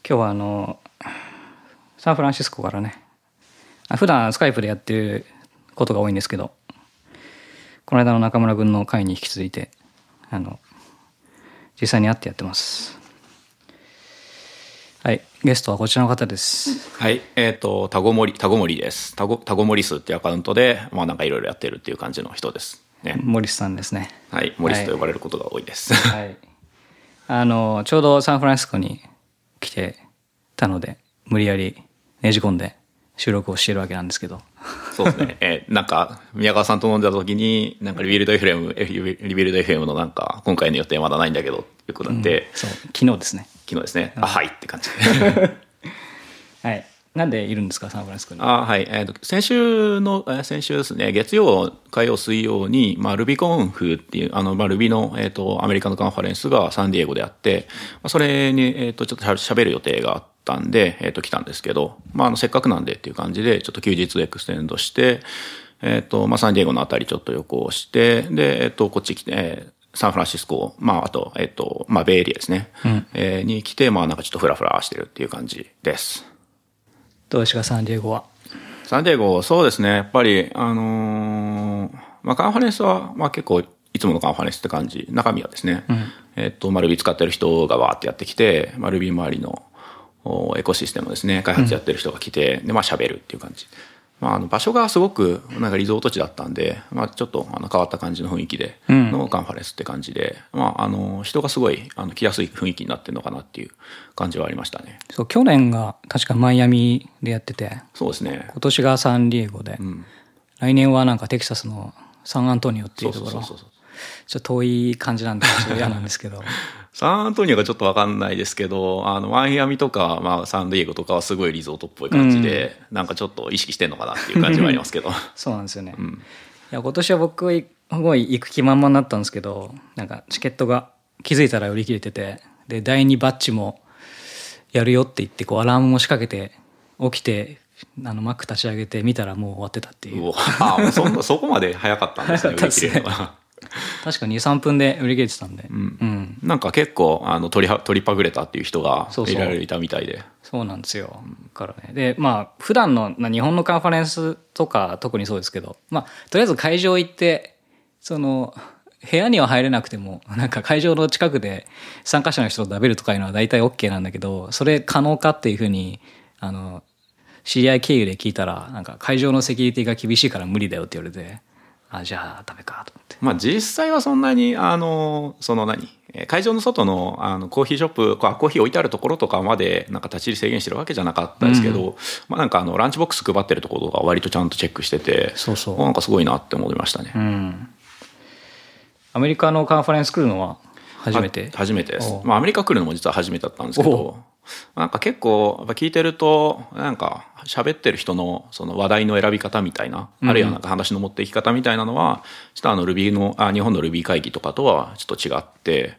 今日はサンフランシスコからね、普段スカイプでやってることが多いんですけど、この間の中村君の会に引き続いて実際に会ってやってます。はい、ゲストはこちらの方です。 はい、タゴモリです。タゴモリスっていうアカウントで、なんかいろいろやってるっていう感じの人ですね。 モリスさんですね。 はい、モリスと呼ばれることが多いです。 はい。ちょうどサンフランシスコに来てたので、無理やりねじ込んで収録をしてるわけなんですけど。 そうですね。なんか、宮川さんと飲んでた時に、なんかリビルド FM のなんか、今回の予定まだないんだけど、っていうことになって、 そう、昨日ですね。 昨日ですね。はいって感じ。 はい。なんでいるんですか、サンフランシスコに。 はい。先週ですね、月曜、火曜、水曜に、RubyConf っていう、Ruby の、アメリカのカンファレンスがサンディエゴであって、それに、ちょっと喋る予定があったんで、来たんですけど、せっかくなんでっていう感じで、ちょっと休日エクステンドして、サンディエゴのあたりちょっと旅行して、で、こっち来て、サンフランシスコ、あと、ベイエリアですね、に来て、なんかちょっとフラフラしてるっていう感じです。 どうですか、サンディエゴは。 サンディエゴ、そうですね。やっぱり、カンファレンスは、結構、いつものカンファレンスって感じ。中身はですね、Ruby 使ってる人がわーってやってきて、Ruby 周りのエコシステムですね、開発やってる人が来て、で、喋るっていう感じ。場所がすごく、なんかリゾート地だったんで、ちょっと変わった感じの雰囲気で、のカンファレンスって感じで、人がすごい、来やすい雰囲気になってるのかなっていう感じはありましたね。 そう、去年が確かマイアミでやってて、 そうですね。 今年がサンディエゴで、来年はなんかテキサスのサンアントニオっていうところ、ちょっと遠い感じなんで、ちょっと嫌なんですけど。 サンアントニオがちょっとわかんないですけど、マイアミとか、サンディエゴとかはすごいリゾートっぽい感じで、なんかちょっと意識してんのかなっていう感じはありますけど。 そうなんですよね。いや、今年は僕、すごい行く気満々になったんですけど、なんかチケットが気づいたら売り切れてて、で、第2バッジもやるよって言って、アラームも仕掛けて、起きて、マック立ち上げて見たらもう終わってたっていう。 そこまで早かったんですね、売り切れるのが。 確か2、3分で売り切れてたんで。 なんか結構取りパグれたっていう人がいろいろいたみたいで。 そうなんですよ。からね。で、普段の日本のカンファレンスとか特にそうですけど、とりあえず会場行って、部屋には入れなくても、なんか会場の近くで参加者の人と食べるとかいうのは大体 OK なんだけど、それ可能かっていうふうに、知り合い経由で聞いたら、なんか会場のセキュリティが厳しいから無理だよって言われて、じゃあダメかと思って。 実際はそんなに、会場の外の、コーヒーショップ、コーヒー置いてあるところとかまで、なんか立ち入り制限してるわけじゃなかったですけど、なんかランチボックス配ってるところとか割とちゃんとチェックしてて、なんかすごいなって思いましたね。 アメリカのカンファレンス来るのは初めて？ 初めてです。アメリカ来るのも実は初めてだったんですけど、なんか結構やっぱ聞いてると、なんか喋ってる人のその話題の選び方みたいな、あるいはなんか話の持っていき方みたいなのは、ちょっとRuby の、日本の Ruby 会議とかとはちょっと違って、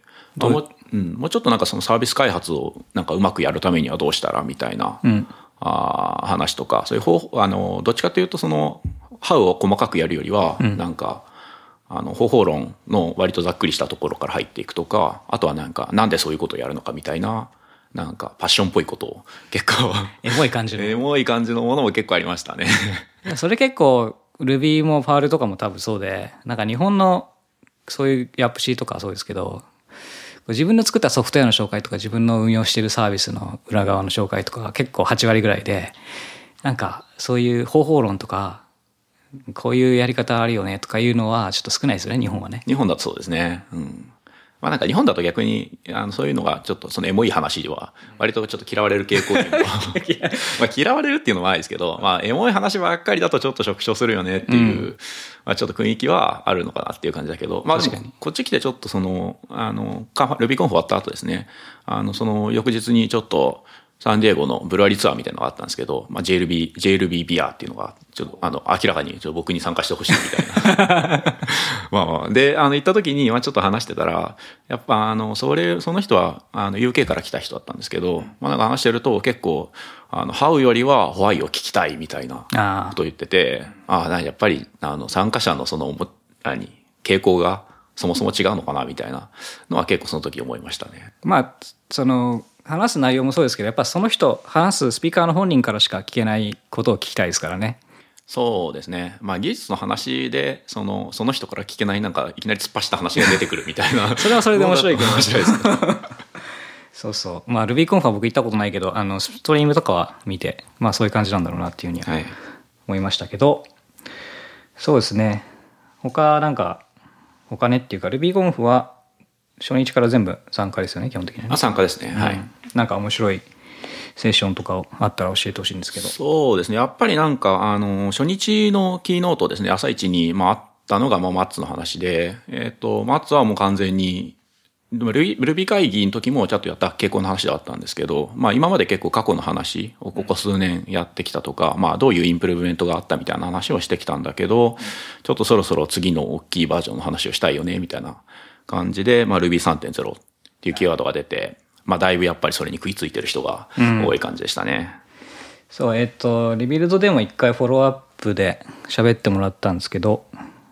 もうちょっとなんかそのサービス開発をなんかうまくやるためにはどうしたらみたいな、話とか、そういうどっちかというとその、How を細かくやるよりは、なんか、方法論の割とざっくりしたところから入っていくとか、あとはなんか、なんでそういうことをやるのかみたいな、なんかパッションっぽいことを結構エモい感じのものも結構ありましたね。 それ結構 Ruby もファールとかも多分そうで、なんか日本のそういうアップシーとかそうですけど、自分の作ったソフトウェアの紹介とか自分の運用しているサービスの裏側の紹介とかが結構8割ぐらいで、なんかそういう方法論とかこういうやり方あるよねとかいうのはちょっと少ないですよね、日本はね。 日本だとそうですね。なんか日本だと逆にそういうのがちょっとそのエモい話では割とちょっと嫌われる傾向にも嫌われるっていうのはないですけど、エモい話ばっかりだとちょっと縮小するよねっていう、ちょっと雰囲気はあるのかなっていう感じだけど、確かにこっち来てちょっとそのRuby コンフ終わった後ですね、その翌日にちょっとサンディエゴのブルワリーツアーみたいなのがあったんですけど、JLB ビアっていうのが、ちょっと明らかにちょっと僕に参加してほしいみたいな。で、行った時に、ちょっと話してたら、やっぱその人はUK から来た人だったんですけど、なんか話してると結構、How よりは Why を聞きたいみたいなことを言ってて、やっぱり参加者のその、傾向がそもそも違うのかなみたいなのは結構その時思いましたね。 話す内容もそうですけど、やっぱその人話すスピーカーの本人からしか聞けないことを聞きたいですからね。 そうですね。まあ技術の話でその人から聞けないなんかいきなり突っ走った話が出てくるみたいなそれはそれで面白いけど面白いですね。 そうそう。まあ RubyConf は僕行ったことないけど、ストリームとかは見て、まあそういう感じなんだろうなっていうふうには思いましたけど、そうですね。他ねっていうか RubyConf は初日から全部参加ですよね、基本的にはね。 参加ですね。はい。 なんか面白いセッションとかあったら教えてほしいんですけど。 そうですね。やっぱりなんか、初日のキーノートですね、朝一に、あったのが、マッツの話で、マッツはもう完全に、ルビー会議の時もちょっとやった傾向の話だったんですけど、今まで結構過去の話をここ数年やってきたとか、どういうインプルーブメントがあったみたいな話をしてきたんだけど、ちょっとそろそろ次の大きいバージョンの話をしたいよね、みたいな感じで、Ruby3.0 っていうキーワードが出て、だいぶやっぱりそれに食いついてる人が多い感じでしたね。 そう、リビルドでも一回フォローアップで喋ってもらったんですけど、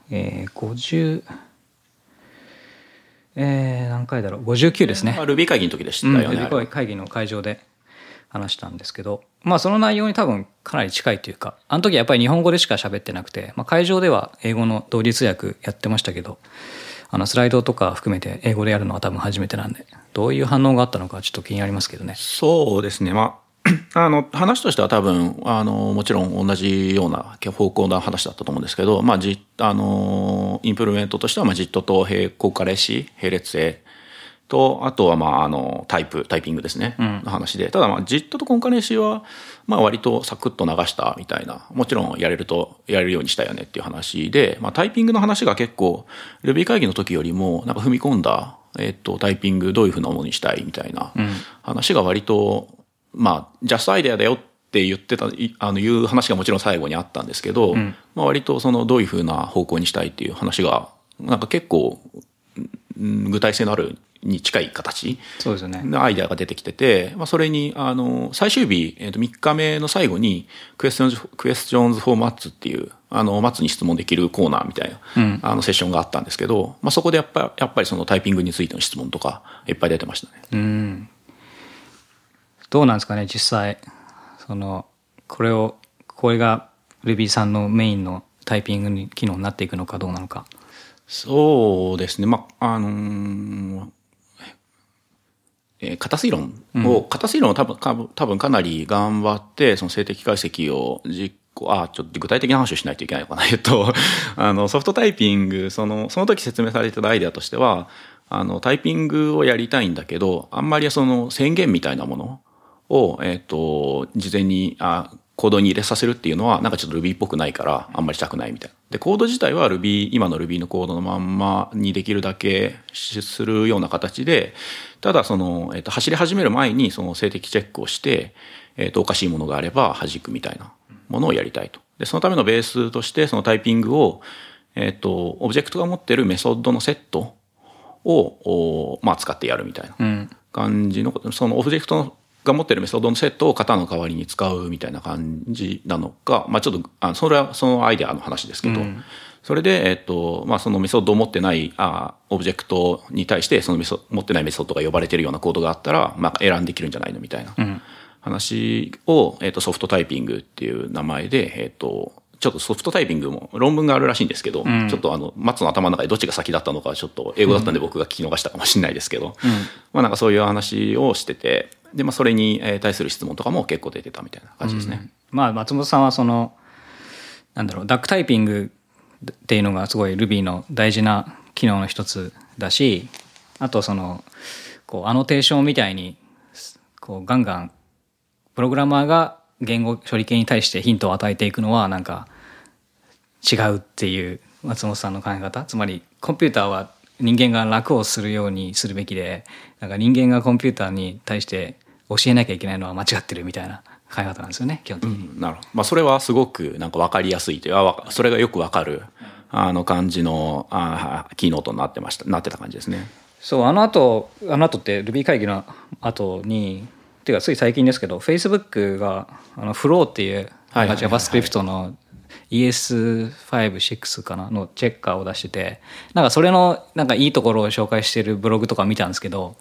何回だろう、59ですね。 Ruby 会議の時でしたよね。 Ruby 会議の会場で話したんですけど、その内容に多分かなり近いというか、あの時はやっぱり日本語でしか喋ってなくて、会場では英語の同時通訳やってましたけど、スライドとか含めて英語でやるのは多分初めてなんで、どういう反応があったのかちょっと気になりますけどね。 そうですね。話としては多分、もちろん同じような方向な話だったと思うんですけど、インプルメントとしては、JIT と並行化レシ、並列性と、あとは、タイピングですね、の話で。ただ、JIT とコンカレンシーは、割とサクッと流したみたいな、もちろんやれるようにしたよねっていう話で、タイピングの話が結構、Ruby 会議の時よりも、なんか踏み込んだ、タイピングどういうふうなものにしたいみたいな話が割と、ジャストアイデアだよって言ってた、いう話がもちろん最後にあったんですけど、割とどういうふうな方向にしたいっていう話が、なんか結構、具体性のあるに近い形のアイデアが出てきてて、それに、最終日、3日目の最後に、Questions for Mats っていう、マッツに質問できるコーナーみたいな、セッションがあったんですけど、そこでやっぱりそのタイピングについての質問とか、いっぱい出てましたね。 どうなんですかね、実際。これが Ruby さんのメインのタイピング機能になっていくのかどうなのか。 そうですね。型推論を多分かなり頑張って、その静的解析をちょっと具体的な話をしないといけないのかな。ソフトタイピング、その時説明されてたアイデアとしては、タイピングをやりたいんだけど、あんまり宣言みたいなものを、事前に、コードに入れさせるっていうのは、なんかちょっと Ruby っぽくないから、あんまりしたくないみたいな。で、コード自体は今の Ruby のコードのまんまにできるだけするような形で、ただ走り始める前に静的チェックをして、おかしいものがあれば弾くみたいなものをやりたいと。で、そのためのベースとして、そのタイピングを、オブジェクトが持っているメソッドのセットを、使ってやるみたいな感じの、そのオブジェクトが持っているメソッドのセットを型の代わりに使うみたいな感じなのか、ちょっと、それはそのアイデアの話ですけど、それで、そのメソッドを持ってない、オブジェクトに対して、持ってないメソッドが呼ばれているようなコードがあったら、選んできるんじゃないのみたいな話を、ソフトタイピングっていう名前で、ちょっとソフトタイピングも論文があるらしいんですけど、ちょっとマッツの頭の中でどっちが先だったのか、ちょっと英語だったんで僕が聞き逃したかもしれないですけど、なんかそういう話をしてて、で、それに対する質問とかも結構出てたみたいな感じですね。 松本さんはダックタイピングっていうのがすごい Ruby の大事な機能の一つだし、あとアノテーションみたいに、ガンガンプログラマーが言語処理系に対してヒントを与えていくのはなんか違うっていう松本さんの考え方。つまりコンピューターは人間が楽をするようにするべきで、なんか人間がコンピューターに対して教えなきゃいけないのは間違ってるみたいな考え方なんですよね、基本的に。 なるほど。それはすごくなんか分かりやすいというか、それがよく分かる感じのキーノートになってた感じですね。 そう、あの後って Ruby 会議の後に、っていうかつい最近ですけど、Facebook がフローっていう JavaScript の ES5、6かなのチェッカーを出してて、なんかそれのなんかいいところを紹介しているブログとか見たんですけど、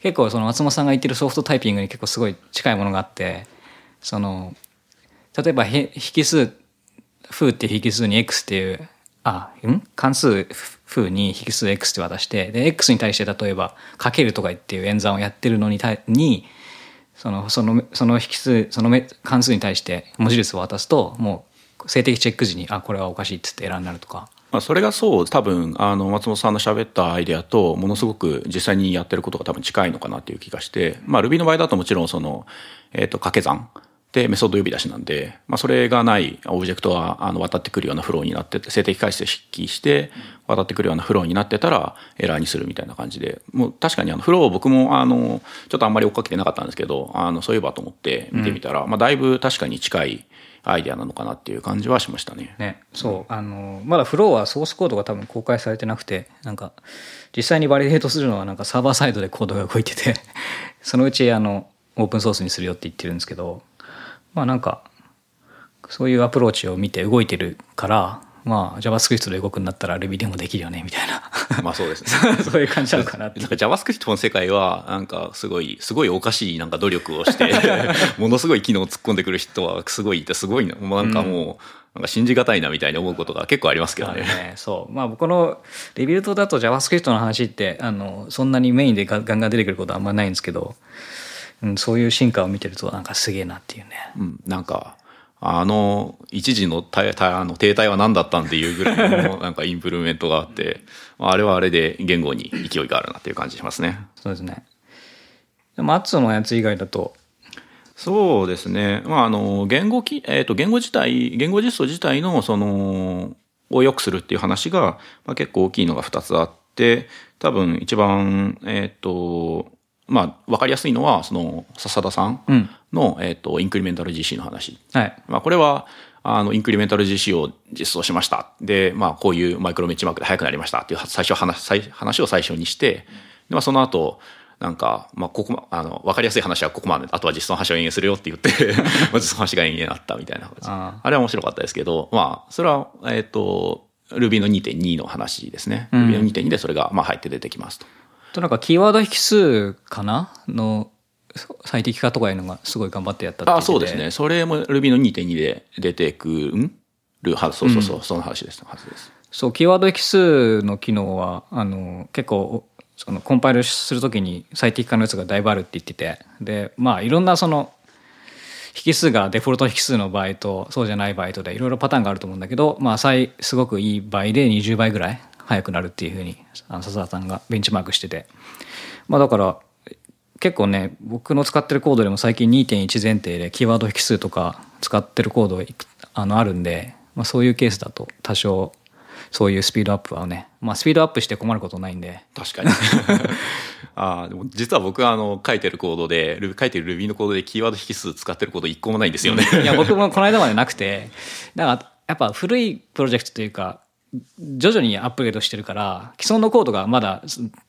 結構その松本さんが言ってるソフトタイピングに結構すごい近いものがあって、その例えば引数フーっていう引数に x っていう関数フーに引数 x って渡して、で x に対して例えばかけるとかっていう演算をやってるのにその引数その関数に対して文字列を渡すと、もう静的チェック時にこれはおかしいっつってエラーになるとか。 それがそう多分松本さんの喋ったアイデアとものすごく実際にやってることが多分近いのかなっていう気がして、Ruby の場合だともちろんその掛け算でメソッド呼び出しなんで、それがないオブジェクトは渡ってくるようなフローになってて、静的解析して渡ってくるようなフローになってたらエラーにするみたいな感じで、もう確かにフローを僕もちょっとあんまり追っかけてなかったんですけど、そういえばと思って見てみたら、だいぶ確かに近いアイデアなのかなっていう感じはしましたね。 そう、まだフローはソースコードが多分公開されてなくて、なんか実際にバリデートするのはなんかサーバーサイドでコードが動いててそのうちオープンソースにするよって言ってるんですけど、なんかそういうアプローチを見て動いてるから、JavaScript で動くんだったら Ruby でもできるよねみたいなそうですねそういう感じなのかなって。 なんか JavaScript の世界はなんかすごいおかしいなんか努力をしてものすごい機能を突っ込んでくる人はすごいな、なんかもうなんか信じがたいなみたいに思うことが結構ありますけどね。 そう、僕のレビュートだと JavaScript の話ってそんなにメインでガンガン出てくることはあんまないんですけど、そういう進化を見てるとなんかすげえなっていうね。 なんか一時の停滞は何だったんっていうぐらいのなんかインプルメントがあってあれはあれで言語に勢いがあるなっていう感じしますね。 そうですね。でもAtsuのやつ以外だとそうですね、言語実装自体のを良くするっていう話が、結構大きいのが2つあって、多分一番分かりやすいのはその笹田さんの、インクリメンタル GC の話、これはインクリメンタル GC を実装しましたで、こういうマイクロメッチマークで速くなりましたっていう話を最初にして、で、その後なんか、ここ分かりやすい話はここまで、あとは実装の話を延々するよって言って実装の話が延々あったみたいな感じ。あれは面白かったですけど、それはRuby の 2.2 の話ですね。Ruby の 2.2 でそれが入って出てきますと。 なんかキーワード引数かなの最適化とかいうのがすごい頑張ってやったって言ってて。 そうですね。それも Ruby の 2.2 で出てくるそう、その話です。 そう、キーワード引数の機能は結構そのコンパイルするときに最適化のやつがだいぶあるって言ってて、でいろんなその引数がデフォルト引数の場合とそうじゃない場合とでいろいろパターンがあると思うんだけど、すごくいい場合で20倍ぐらい速くなるっていうふうに笹田さんがベンチマークしてて、だから結構ね、僕の使ってるコードでも最近 2.1 前提でキーワード引数とか使ってるコードあるんで、そういうケースだと多少そういうスピードアップはね、スピードアップして困ることないんで。 確かにでも実は僕は書いてるコードで書いてる Ruby のコードでキーワード引数使ってるコード一個もないんですよねいや僕もこの間までなくて、だからやっぱ古いプロジェクトというか徐々にアップグレードしてるから既存のコードがまだ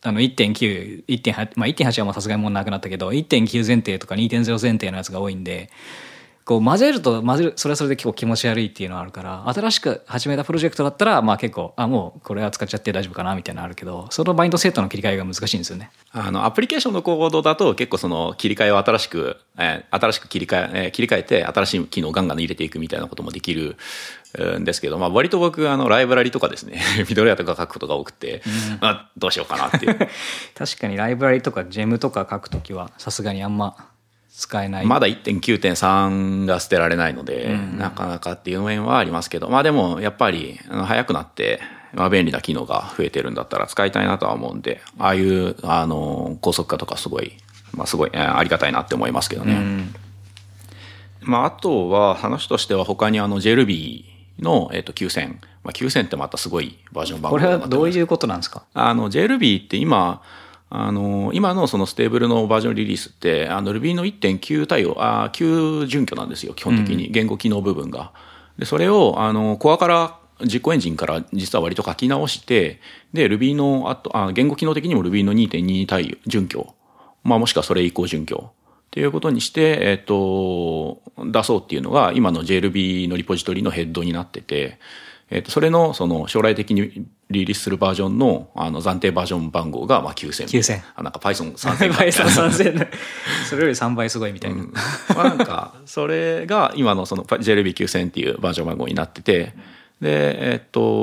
1.9、1.8、1.8 はもうさすがにもうなくなったけど 1.9 前提とか 2.0 前提のやつが多いんで、こう混ぜるそれはそれで結構気持ち悪いっていうのがあるから、新しく始めたプロジェクトだったら結構もうこれは使っちゃって大丈夫かなみたいなのあるけど、そのバインドセットの切り替えが難しいんですよね。 アプリケーションのコードだと結構その切り替えを新しく切り替えて新しい機能をガンガン入れていくみたいなこともできるんですけど、割と僕ライブラリとかですねミドルウェアとか書くことが多くて、どうしようかなっていう確かにライブラリとかジェムとか書くときはさすがにあんま使えない。 まだ 1.9.3 が捨てられないので、なかなかっていう面はありますけど、でもやっぱり早くなって便利な機能が増えてるんだったら使いたいなとは思うんで、ああいう高速化とかすごいありがたいなって思いますけどね。あとは話としては他にJRuby の9000、9000ってまたすごいバージョン番号これはどういうことなんですか ？JRuby って今のそのステーブルのバージョンリリースって Ruby の 1.9 対応9準拠なんですよ、基本的に言語機能部分が。でそれをコアから実行エンジンから実は割と書き直して、で Ruby の言語機能的にも Ruby の 2.2 対応準拠、もしくはそれ以降準拠っていうことにして、出そうっていうのが今の JRuby のリポジトリのヘッドになってて、 それのその将来的にリリースするバージョンの暫定バージョン番号がまあ9000。 9000。 なんか Python3000。 Python3000。それより3倍すごいみたいな。 まあなんか、それが今のその JRuby9000 っていうバージョン番号になってて、で、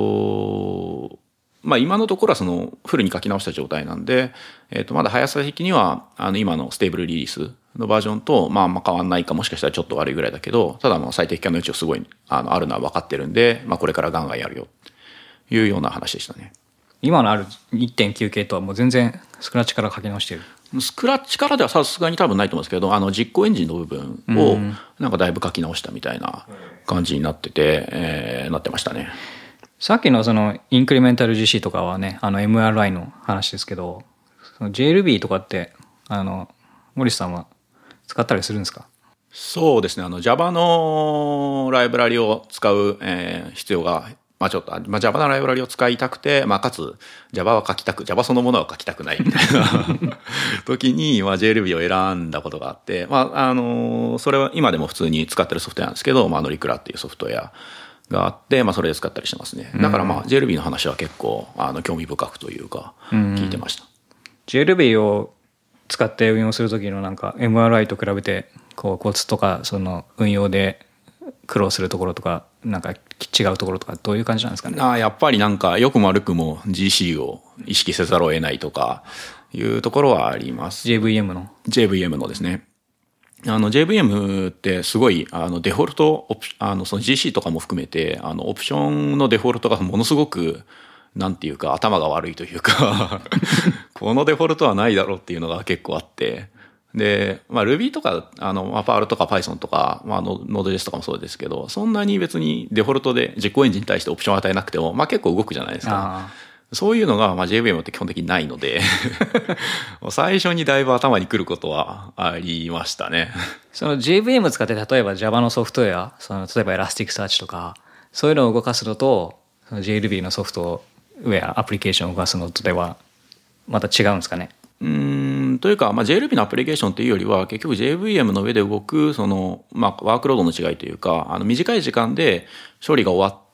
まあ今のところはそのフルに書き直した状態なんで、まだ速さ的には今のステーブルリリースのバージョンとまああんま変わんないか、もしかしたらちょっと悪いぐらいだけど、ただまあ最適化の余地をすごいあるのは分かってるんで、まあこれからガンガンやるよというような話でしたね。 今のある 1.9 系とはもう全然スクラッチから書き直してる。 スクラッチからではさすがに多分ないと思うんですけど、実行エンジンの部分をなんかだいぶ書き直したみたいな感じになってて、なってましたね。 さっきのそのインクリメンタル GC とかはね、MRI の話ですけど、その JRuby とかって森さんは使ったりするんですか？ そうですね。Java のライブラリを使う、必要が、まあちょっと、まあ Java のライブラリを使いたくて、まあかつ Java はJava そのものは書きたくないみたいな時に、まあ JRuby を選んだことがあって、まあそれは今でも普通に使ってるソフトウェアなんですけど、まあノリクラっていうソフトウェアがあって、まあそれで使ったりしてますね。だからまあ JRuby の話は結構興味深くというか聞いてました。 JRuby を使って運用する時のなんか MRI と比べてこうコツとかその運用で苦労するところとかなんか違うところとかどういう感じなんですかね？ やっぱりなんか良くも悪くも GC を意識せざるを得ないとかいうところはあります。 JVM のですね。JVM ってすごいデフォルトその GC とかも含めてオプションのデフォルトがものすごくなんていうか頭が悪いというかこのデフォルトはないだろうっていうのが結構あって、で、まあ Ruby とかまあ Perl とか Python とかまあ Node.js とかもそうですけど、そんなに別にデフォルトで実行エンジンに対してオプションを与えなくてもまあ結構動くじゃないですか。そういうのがまあ JVM って基本的にないので最初にだいぶ頭にくることはありましたね。 その JVM 使って例えば Java のソフトウェア、例えば Elasticsearch とかそういうのを動かすのとその JRuby のソフトウェアアプリケーションを動かすのとではまた違うんですかね？ というか、まあ、JRuby のアプリケーションというよりは結局 JVM の上で動くその、まあ、ワークロードの違いというか短い時間で処理が終わって、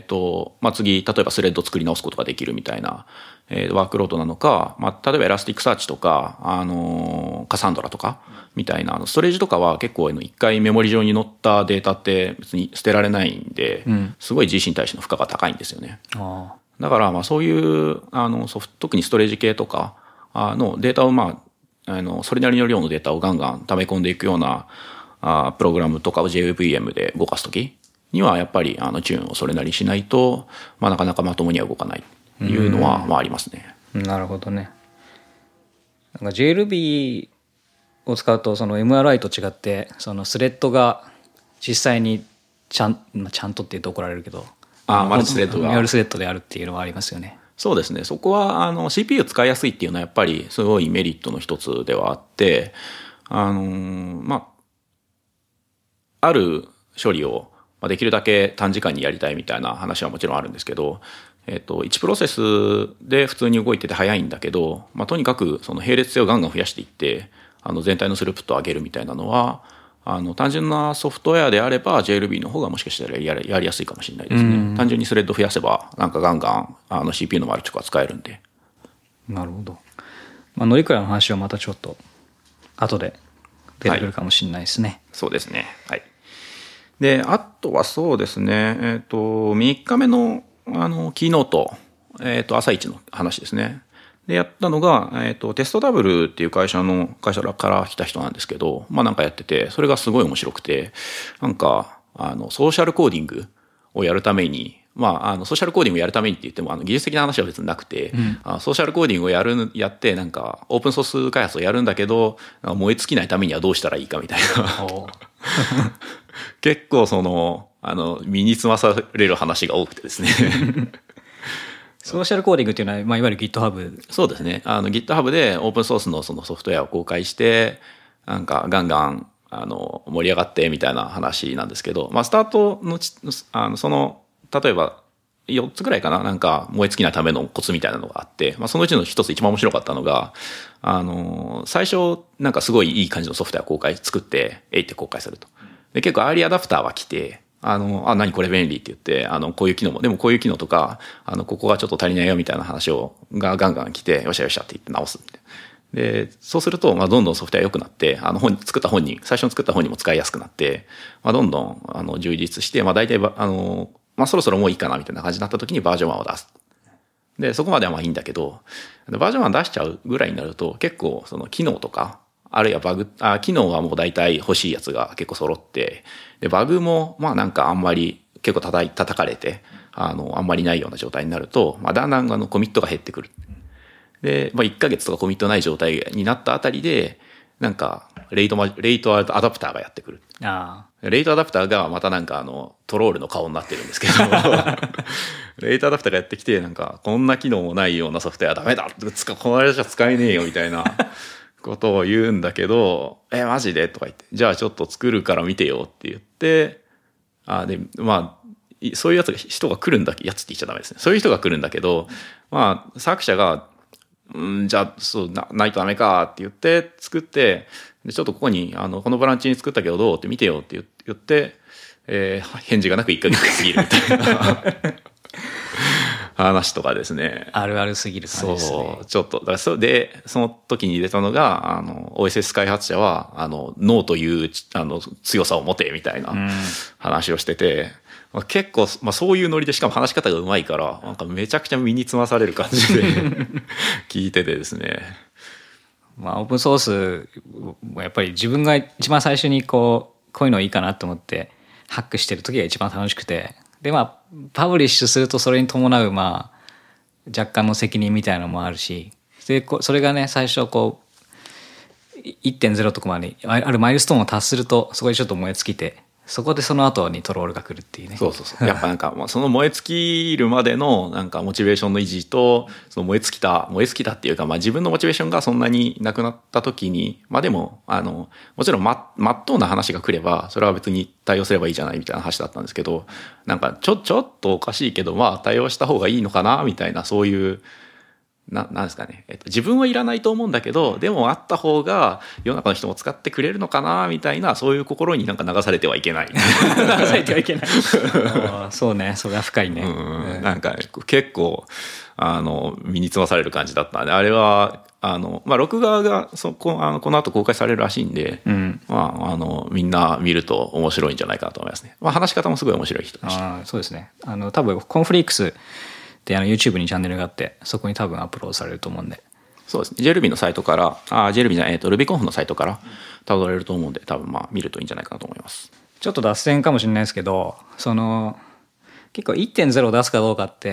まあ、次例えばスレッド作り直すことができるみたいな、ワークロードなのか、まあ、例えばエラスティックサーチとか、カサンドラとかみたいなストレージとかは結構一回メモリ上に載ったデータって別に捨てられないんで、すごい GC に対しての負荷が高いんですよね。だからまあそういう特にストレージ系とかのデータをまあそれなりの量のデータをガンガン溜め込んでいくようなプログラムとかを JVM で動かすときにはやっぱりチューンをそれなりにしないと、まあ、なかなかまともには動かないっていうのはまあありますね。 なるほどね。なんか JRuby を使うとその MRI と違ってそのスレッドが実際にちゃんとって言うと怒られるけどマルチスレッドがマルチスレッドであるっていうのはありますよね。 そうですね。そこはCPU 使いやすいっていうのはやっぱりすごいメリットの一つではあってまあある処理をできるだけ短時間にやりたいみたいな話はもちろんあるんですけど、1プロセスで普通に動いてて早いんだけど、まあ、とにかくその並列性をガンガン増やしていって全体のスループットを上げるみたいなのは単純なソフトウェアであれば JRuby の方がもしかしたらやりやすいかもしれないですね。単純にスレッド増やせばなんかガンガンCPU のマルチとか使えるんで。 なるほど。まあ、乗り換えの話はまたちょっと後で出てくるかもしれないですね。はい、 そうですね。はい。で、あとはそうですね。3日目のキーノート、朝一の話ですね。で、やったのが、テストダブルっていう会社から来た人なんですけど、まあなんかやってて、それがすごい面白くて、なんか、ソーシャルコーディングをやるために、まあ、ソーシャルコーディングをやるためにって言っても、技術的な話は別になくて、ソーシャルコーディングをやって、なんか、オープンソース開発をやるんだけど、燃え尽きないためにはどうしたらいいかみたいな。結構身につまされる話が多くてですね。 ソーシャルコーディングっていうのは、まあ、いわゆる GitHub。 そうですね。GitHub でオープンソースのそのソフトウェアを公開して、なんかガンガン、盛り上がってみたいな話なんですけど、まあ、スタートの例えば、4つぐらいかな、なんか燃え尽きないためのコツみたいなのがあって、まあ、そのうちの一つ一番面白かったのが、最初、なんかすごいいい感じのソフトウェア作って、って公開すると。で、結構アーリーアダプターは来て、 何これ便利って言って、こういう機能も、でもこういう機能とか、ここがちょっと足りないよみたいな話がガンガン来て、よっしゃよっしゃって言って直すみたいな。で、そうすると、どんどんソフトウェア良くなって、最初に作った本人も使いやすくなって、どんどん、充実して、大体、そろそろもういいかなみたいな感じになった時にバージョン1を出す。で、そこまではいいんだけど、バージョン1出しちゃうぐらいになると、結構、機能とか、あるいは機能はもう大体欲しいやつが結構揃って、で、バグも、なんかあんまり結構叩かれて、あんまりないような状態になると、だんだんコミットが減ってくる。で、1ヶ月とかコミットない状態になったあたりで、なんか、レイトアダプターがやってくる。レイトアダプターがまたなんかトロールの顔になってるんですけど、レイトアダプターがやってきて、なんか、こんな機能もないようなソフトウェアダメだこれじゃ使えねえよみたいなことを言うんだけど、マジでとか言って、じゃあちょっと作るから見てよって言って、そういう人が来るんだけど、やつって言っちゃダメですね。そういう人が来るんだけど、作者が、じゃあ、ないとダメかって言って作って、でちょっとここに、このブランチに作ったけどどうって見てよって言って、返事がなく1ヶ月過ぎるみたいな話とかですね。 あるあるすぎる感じですね。 そう、ちょっと、だからその時に出たのが、OSS 開発者は、ノーという、強さを持て、みたいな話をしてて、結構、そういうノリで、しかも話し方がうまいから、なんかめちゃくちゃ身につまされる感じで聞いててですね。 オープンソースもやっぱり自分が一番最初にこういうのいいかなと思ってハックしてる時が一番楽しくて、でパブリッシュするとそれに伴う若干の責任みたいなのもあるし、でそれがね最初1.0 とかまであるマイルストーンを達するとそこでちょっと燃え尽きて、そこでその後にトロールが来るっていうね。 そうやっぱなんかその燃え尽きるまでのなんかモチベーションの維持と、その燃え尽きたっていうか、自分のモチベーションがそんなになくなった時に、でももちろんまっとうな話が来ればそれは別に対応すればいいじゃないみたいな話だったんですけど、なんかちょっとおかしいけど対応した方がいいのかなみたいな、そういうなんですかね、自分はいらないと思うんだけど、でもあった方が世の中の人も使ってくれるのかなみたいな、そういう心になんか流されてはいけない流されてはいけないそうね、それは深いね。 なんか、結構身につまされる感じだったんで、あれは録画がこの後公開されるらしいんで、みんな見ると面白いんじゃないかなと思いますね。話し方もすごい面白い人でした。 そうですね。多分コンフリックスでYouTube にチャンネルがあって、そこに多分アップロードされると思うんで。 そうですね。JRuby のサイトから、JRuby じゃない、RubyConf のサイトから辿れると思うんで、多分見るといいんじゃないかなと思います。 ちょっと脱線かもしれないですけど、結構 1.0 を出すかどうかって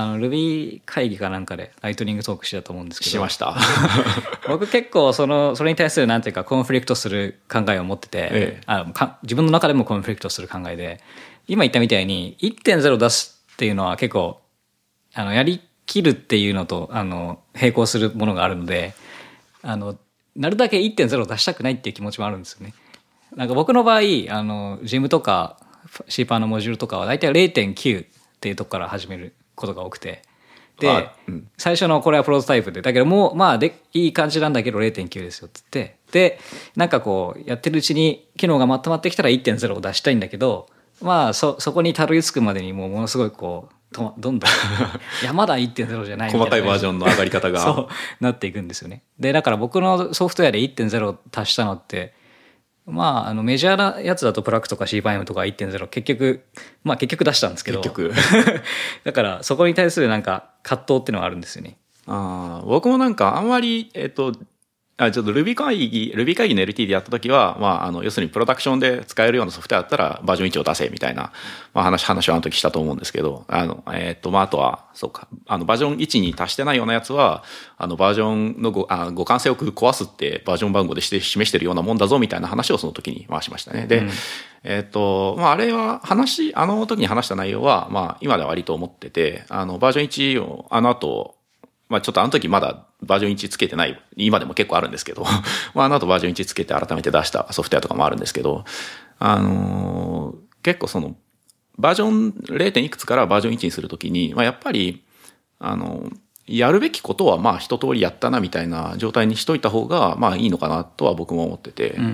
、Ruby 会議かなんかでライトニングトークしてたと思うんですけど。 しました。 僕結構それに対するなんていうかコンフリクトする考えを持ってて、自分の中でもコンフリクトする考えで、今言ったみたいに 1.0 出すっていうのは結構、やりきるっていうのと、並行するものがあるので、なるだけ 1.0 出したくないっていう気持ちもあるんですよね。なんか僕の場合、GEM とか、シーパーのモジュールとかは大体 0.9 っていうとこから始めることが多くて。で、最初のこれはプロトタイプで、だけどもう、いい感じなんだけど 0.9 ですよって言って、で、なんかやってるうちに機能がまとまってきたら 1.0 を出したいんだけど、そこにたどり着くまでにものすごいどんどんいやまだ 1.0 じゃないみたいな細かいバージョンの上がり方がそうなっていくんですよね。でだから僕のソフトウェアで 1.0 足したのってメジャーなやつだとプラクとか CPyM とか 1.0 結局出したんですけどだからそこに対するなんか葛藤っていうのはあるんですよね。 僕もなんかあんまりちょっと Ruby 会議の LT でやったときは、要するにプロダクションで使えるようなソフトウェアだったらバージョン1を出せみたいな、話をあの時したと思うんですけど、あとは、そうか、バージョン1に達してないようなやつは、バージョンの互換性を壊すってバージョン番号で示してるようなもんだぞみたいな話をその時に回しましたね。で、あれはあの時に話した内容は、今では割と思ってて、バージョン1を後、ちょっとあの時まだバージョン1つけてない、今でも結構あるんですけど、あの後バージョン1つけて改めて出したソフトウェアとかもあるんですけど、結構バージョン 0. いくつからバージョン1にするときに、やっぱり、やるべきことは一通りやったなみたいな状態にしといた方がいいのかなとは僕も思ってて、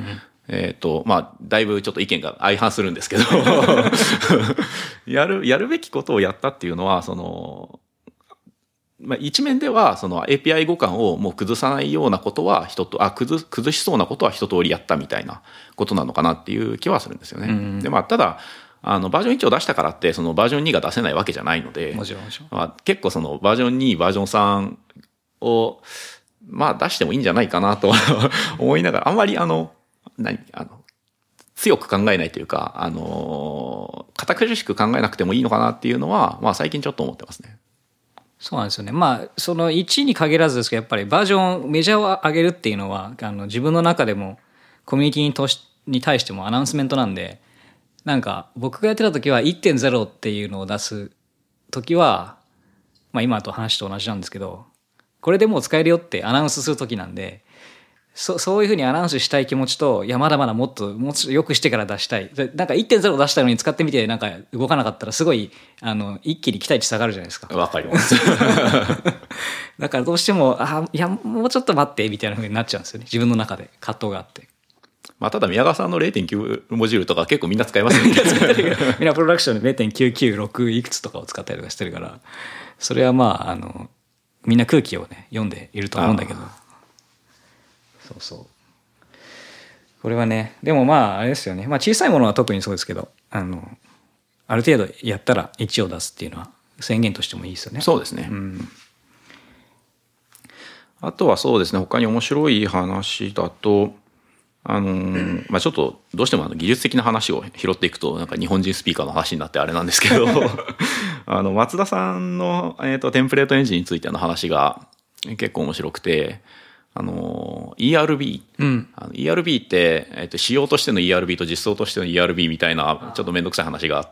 まあ、だいぶちょっと意見が相反するんですけどやるべきことをやったっていうのは、まあ、一面では、API 互換をもう崩さないようなことは崩しそうなことは一通りやったみたいなことなのかなっていう気はするんですよね。うん、で、まあ、ただ、バージョン1を出したからって、バージョン2が出せないわけじゃないので、 もちろん。 まあ、結構バージョン2、バージョン3を、まあ、出してもいいんじゃないかなと思いながら、あんまり強く考えないというか、堅苦しく考えなくてもいいのかなっていうのは、まあ最近ちょっと思ってますね。 そうなんですよね。まあ、その1に限らずですけど、やっぱりバージョン、メジャーを上げるっていうのは、自分の中でも、コミュニティに対してもアナウンスメントなんで、なんか、僕がやってた時は 1.0 っていうのを出す時は、まあ今と話と同じなんですけど、これでもう使えるよってアナウンスする時なんで、そういうふうにアナウンスしたい気持ちと、いや、まだまだもっと良くしてから出したい。なんか 1.0 出したのに使ってみて、なんか動かなかったら、すごい、一気に期待値下がるじゃないですか。 わかります。 だからどうしても、いや、もうちょっと待って、みたいなふうになっちゃうんですよね。自分の中で葛藤があって。 まあ、ただ宮川さんの 0.9 モジュールとか結構みんな使いますよね。 みんなプロダクションで 0.996 いくつとかを使ったりとかしてるから、それはまあ、みんな空気をね、読んでいると思うんだけど。そうこれはね、でもまああれですよね、まあ小さいものは特にそうですけど、ある程度やったら1を出すっていうのは宣言としてもいいですよね。 そうですね、うん、あとはそうですね、他に面白い話だとまあ、ちょっとどうしても技術的な話を拾っていくとなんか日本人スピーカーの話になってあれなんですけど松田さんの、テンプレートエンジンについての話が結構面白くて、ERB、うん、ERB って、仕様としての ERB と実装としての ERB みたいなちょっと面倒くさい話があって、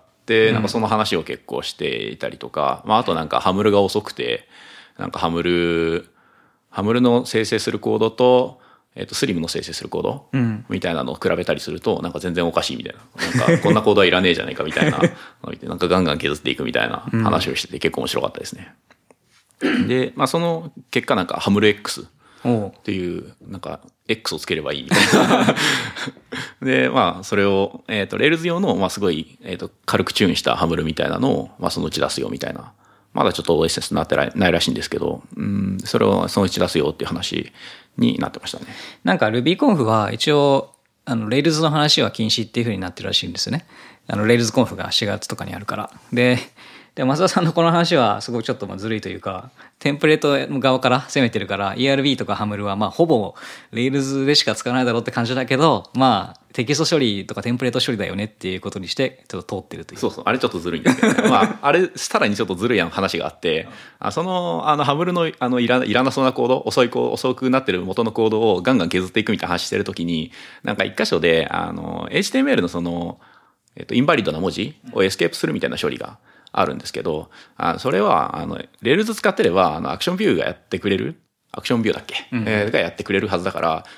なんかその話を結構していたりとか、まあ、あとなんかハムルが遅くて、なんかハムルの生成するコードと、スリムの生成するコードみたいなのを比べたりすると、なんか全然おかしいみたいな。なんかこんなコードはいらねえじゃないかみたいななんかガンガン削っていくみたいな話をしてて結構面白かったですね。で、まあその結果なんかハムル X。っていうなんか X をつければいいみたいなでまあそれをRails 用のまあすごい軽くチューンしたハムルみたいなのをまあそのうち出すよみたいな、まだちょっと OSS になってないらしいんですけど、それをそのうち出すよっていう話になってましたね。 なんか RubyConf は一応Rails の話は禁止っていう風になってるらしいんですよね。RailsConf が4月とかにあるから。で増田さんのこの話はすごいちょっとずるいというか、テンプレートの側から攻めてるから ERB とかハムルはまあほぼ Rails でしか使わないだろうって感じだけど、まあテキスト処理とかテンプレート処理だよねっていうことにしてちょっと通ってるという。 そうあれちょっとずるいんですけど、ね、まああれさらにちょっとずるい話があって、そのハムルのいらなそうなコード、遅くなってる元のコードをガンガン削っていくみたいな話してるときに、なんか一箇所でHTML のインバリッドな文字をエスケープするみたいな処理があるんですけど、それはRails 使ってればアクションビューがやってくれる、アクションビューだっけ、がやってくれるはずだから、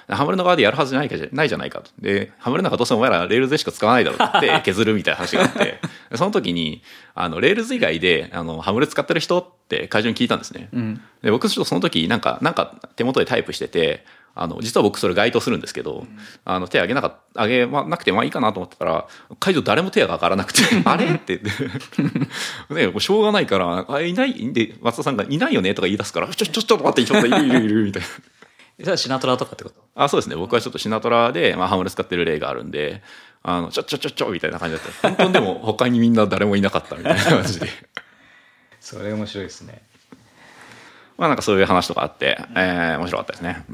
ハムルの側でやるはずじゃないじゃないかと。でハムルなんかどうせお前ら Rails でしか使わないだろうって削るみたいな話があってその時にRails 以外でハムル使ってる人って会場に聞いたんですね、で僕ちょっとその時なんか手元でタイプしてて、実は僕それ該当するんですけど、手挙げなくてまあいいかなと思ってたら、会場誰も手が上がらなくてあれってね、もうしょうがないからいないんで松田さんがいないよねとか言い出すから、ちょっと待って、ちょっといるみたいなじゃあシナトラとかってこと？ そうですね、僕はちょっとシナトラで、まあ、ハムル使ってる例があるんで、ちょみたいな感じだった。本当にでも他にみんな誰もいなかったみたいな感じでそれ面白いですね。 まあなんかそういう話とかあって、面白かったですね、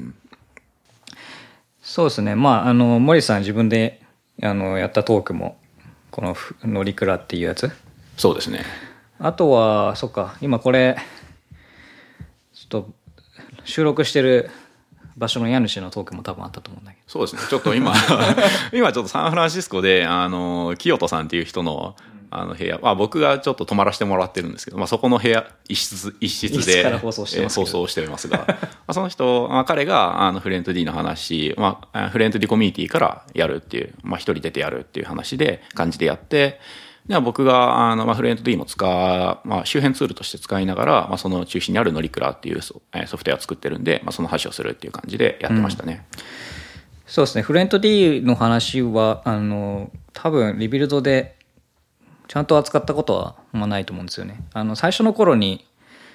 そうですね。まあ森さん自分でやったトークもこのノリクラっていうやつ。 そうですね。 あとはそっか、今これちょっと収録してる場所の家主のトークも多分あったと思うんだけど。 そうですね。ちょっと今ちょっとサンフランシスコで清人さんっていう人の部屋、まあ、僕がちょっと泊まらせてもらってるんですけど、まあ、そこの部屋一室で放送してますがまあその人、まあ、彼がフレント D の話、まあ、フレント D コミュニティからやるっていう、まあ、一人出てやるっていう話で感じでやって、で僕がまあ、フレント D もまあ、周辺ツールとして使いながら、まあ、その中心にあるノリクラっていうソフトウェアを作ってるんで、まあ、その話をするっていう感じでやってましたね。 そうですね。フレント D の話は多分リビルドでちゃんと扱ったことはあんまないと思うんですよね。最初の頃に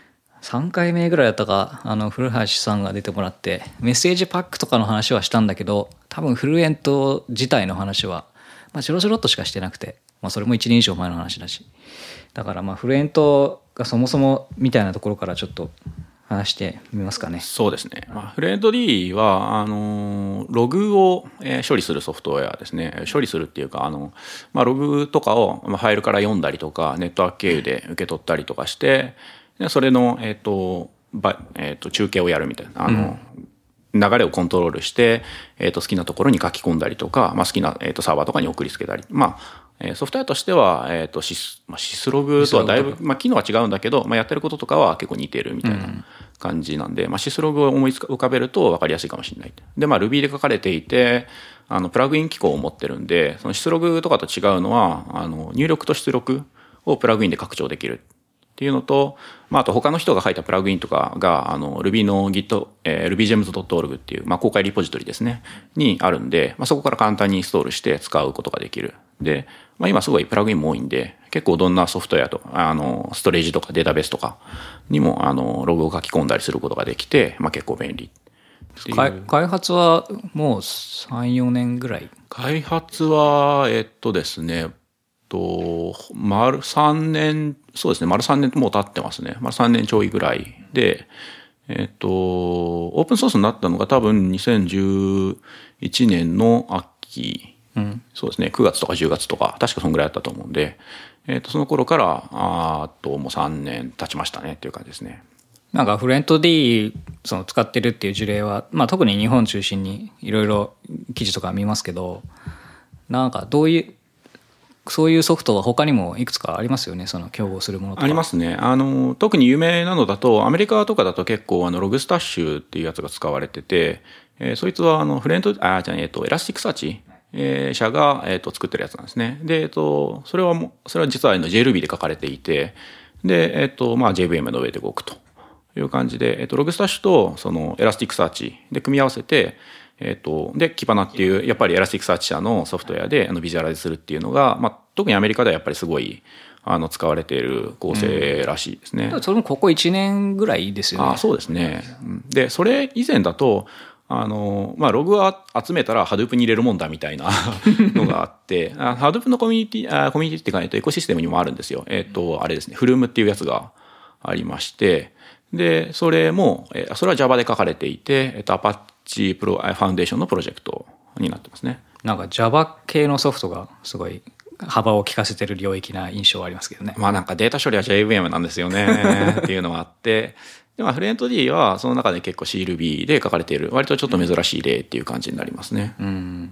3回目ぐらいだったか古橋さんが出てもらってメッセージパックとかの話はしたんだけど、多分フルエント自体の話はちょろちょろっとしかしてなくて、それも1年以上前の話だし、だからフルエントがそもそもみたいなところからちょっと話してみますかね。 そうですね。フレント D はログを処理するソフトウェアですね。処理するっていうかログとかをファイルから読んだりとかネットワーク経由で受け取ったりとかして、でそれの中継をやるみたいな流れをコントロールして、好きなところに書き込んだりとか、好きな、サーバーとかに送りつけたり、ソフトウェアとしては、シスログとはだいぶ、機能は違うんだけど、やってることとかは結構似てるみたいな感じなんで、シスログを思い浮かべると分かりやすいかもしれない。で、Ruby で書かれていて、プラグイン機構を持ってるんで、そのシスログとかと違うのは、入力と出力をプラグインで拡張できる。っていうのと、あと他の人が書いたプラグインとかが、Ruby の Git、rubygems.org っていう、公開リポジトリですね、にあるんで、そこから簡単にインストールして使うことができる。で、今すごいプラグインも多いんで、結構どんなソフトウェアと、ストレージとかデータベースとかにも、ログを書き込んだりすることができて、結構便利。 開発はもう3、4年ぐらい？ 開発は、ですね、丸3年、そうですね、丸3年もう経ってますね。丸3年ちょいぐらいで、オープンソースになったのが多分2011年の秋、そうですね、9月とか10月とか、確かそのぐらいだったと思うんで、その頃から、もう3年経ちましたねっていう感じですね。 なんかフレント D 使ってるっていう事例は、特に日本中心にいろいろ記事とか見ますけど、なんかそういうソフトは他にもいくつかありますよね、競合するものとか。 ありますね。特に有名なのだと、アメリカとかだと結構ログスタッシュっていうやつが使われてて、そいつはエラスティックサーチ、社が、作ってるやつなんですね。で、それは実はJRuby で書かれていて、で、JVM の上で動くという感じで、ログスタッシュとエラスティックサーチで組み合わせて、で、キバナっていう、やっぱりエラスティックサーチ社のソフトウェアでビジュアライズするっていうのが、特にアメリカではやっぱりすごい、使われている構成らしいですね。 それもここ1年ぐらいですよね。 そうですね。で、それ以前だと、ログは集めたら Hadoop に入れるもんだみたいなのがあって、Hadoop のコミュニティっていうか、エコシステムにもあるんですよ。あれですね、Flume っていうやつがありまして、で、それは Java で書かれていて、Apache ファウンデーションのプロジェクトになってますね。 なんか Java 系のソフトがすごい幅を利かせてる領域な印象はありますけどね。 なんかデータ処理は JVM なんですよねっていうのがあって、でフレント D はその中で結構 CRuby で書かれている割とちょっと珍しい例っていう感じになりますね。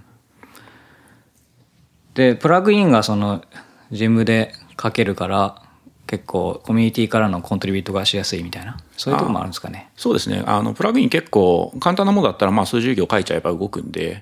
でプラグインがGem で書けるから結構コミュニティからのコントリビュートがしやすいみたいな、そういうところもあるんですかね。 そうですね。プラグイン結構簡単なものだったら数十行書いちゃえば動くんで、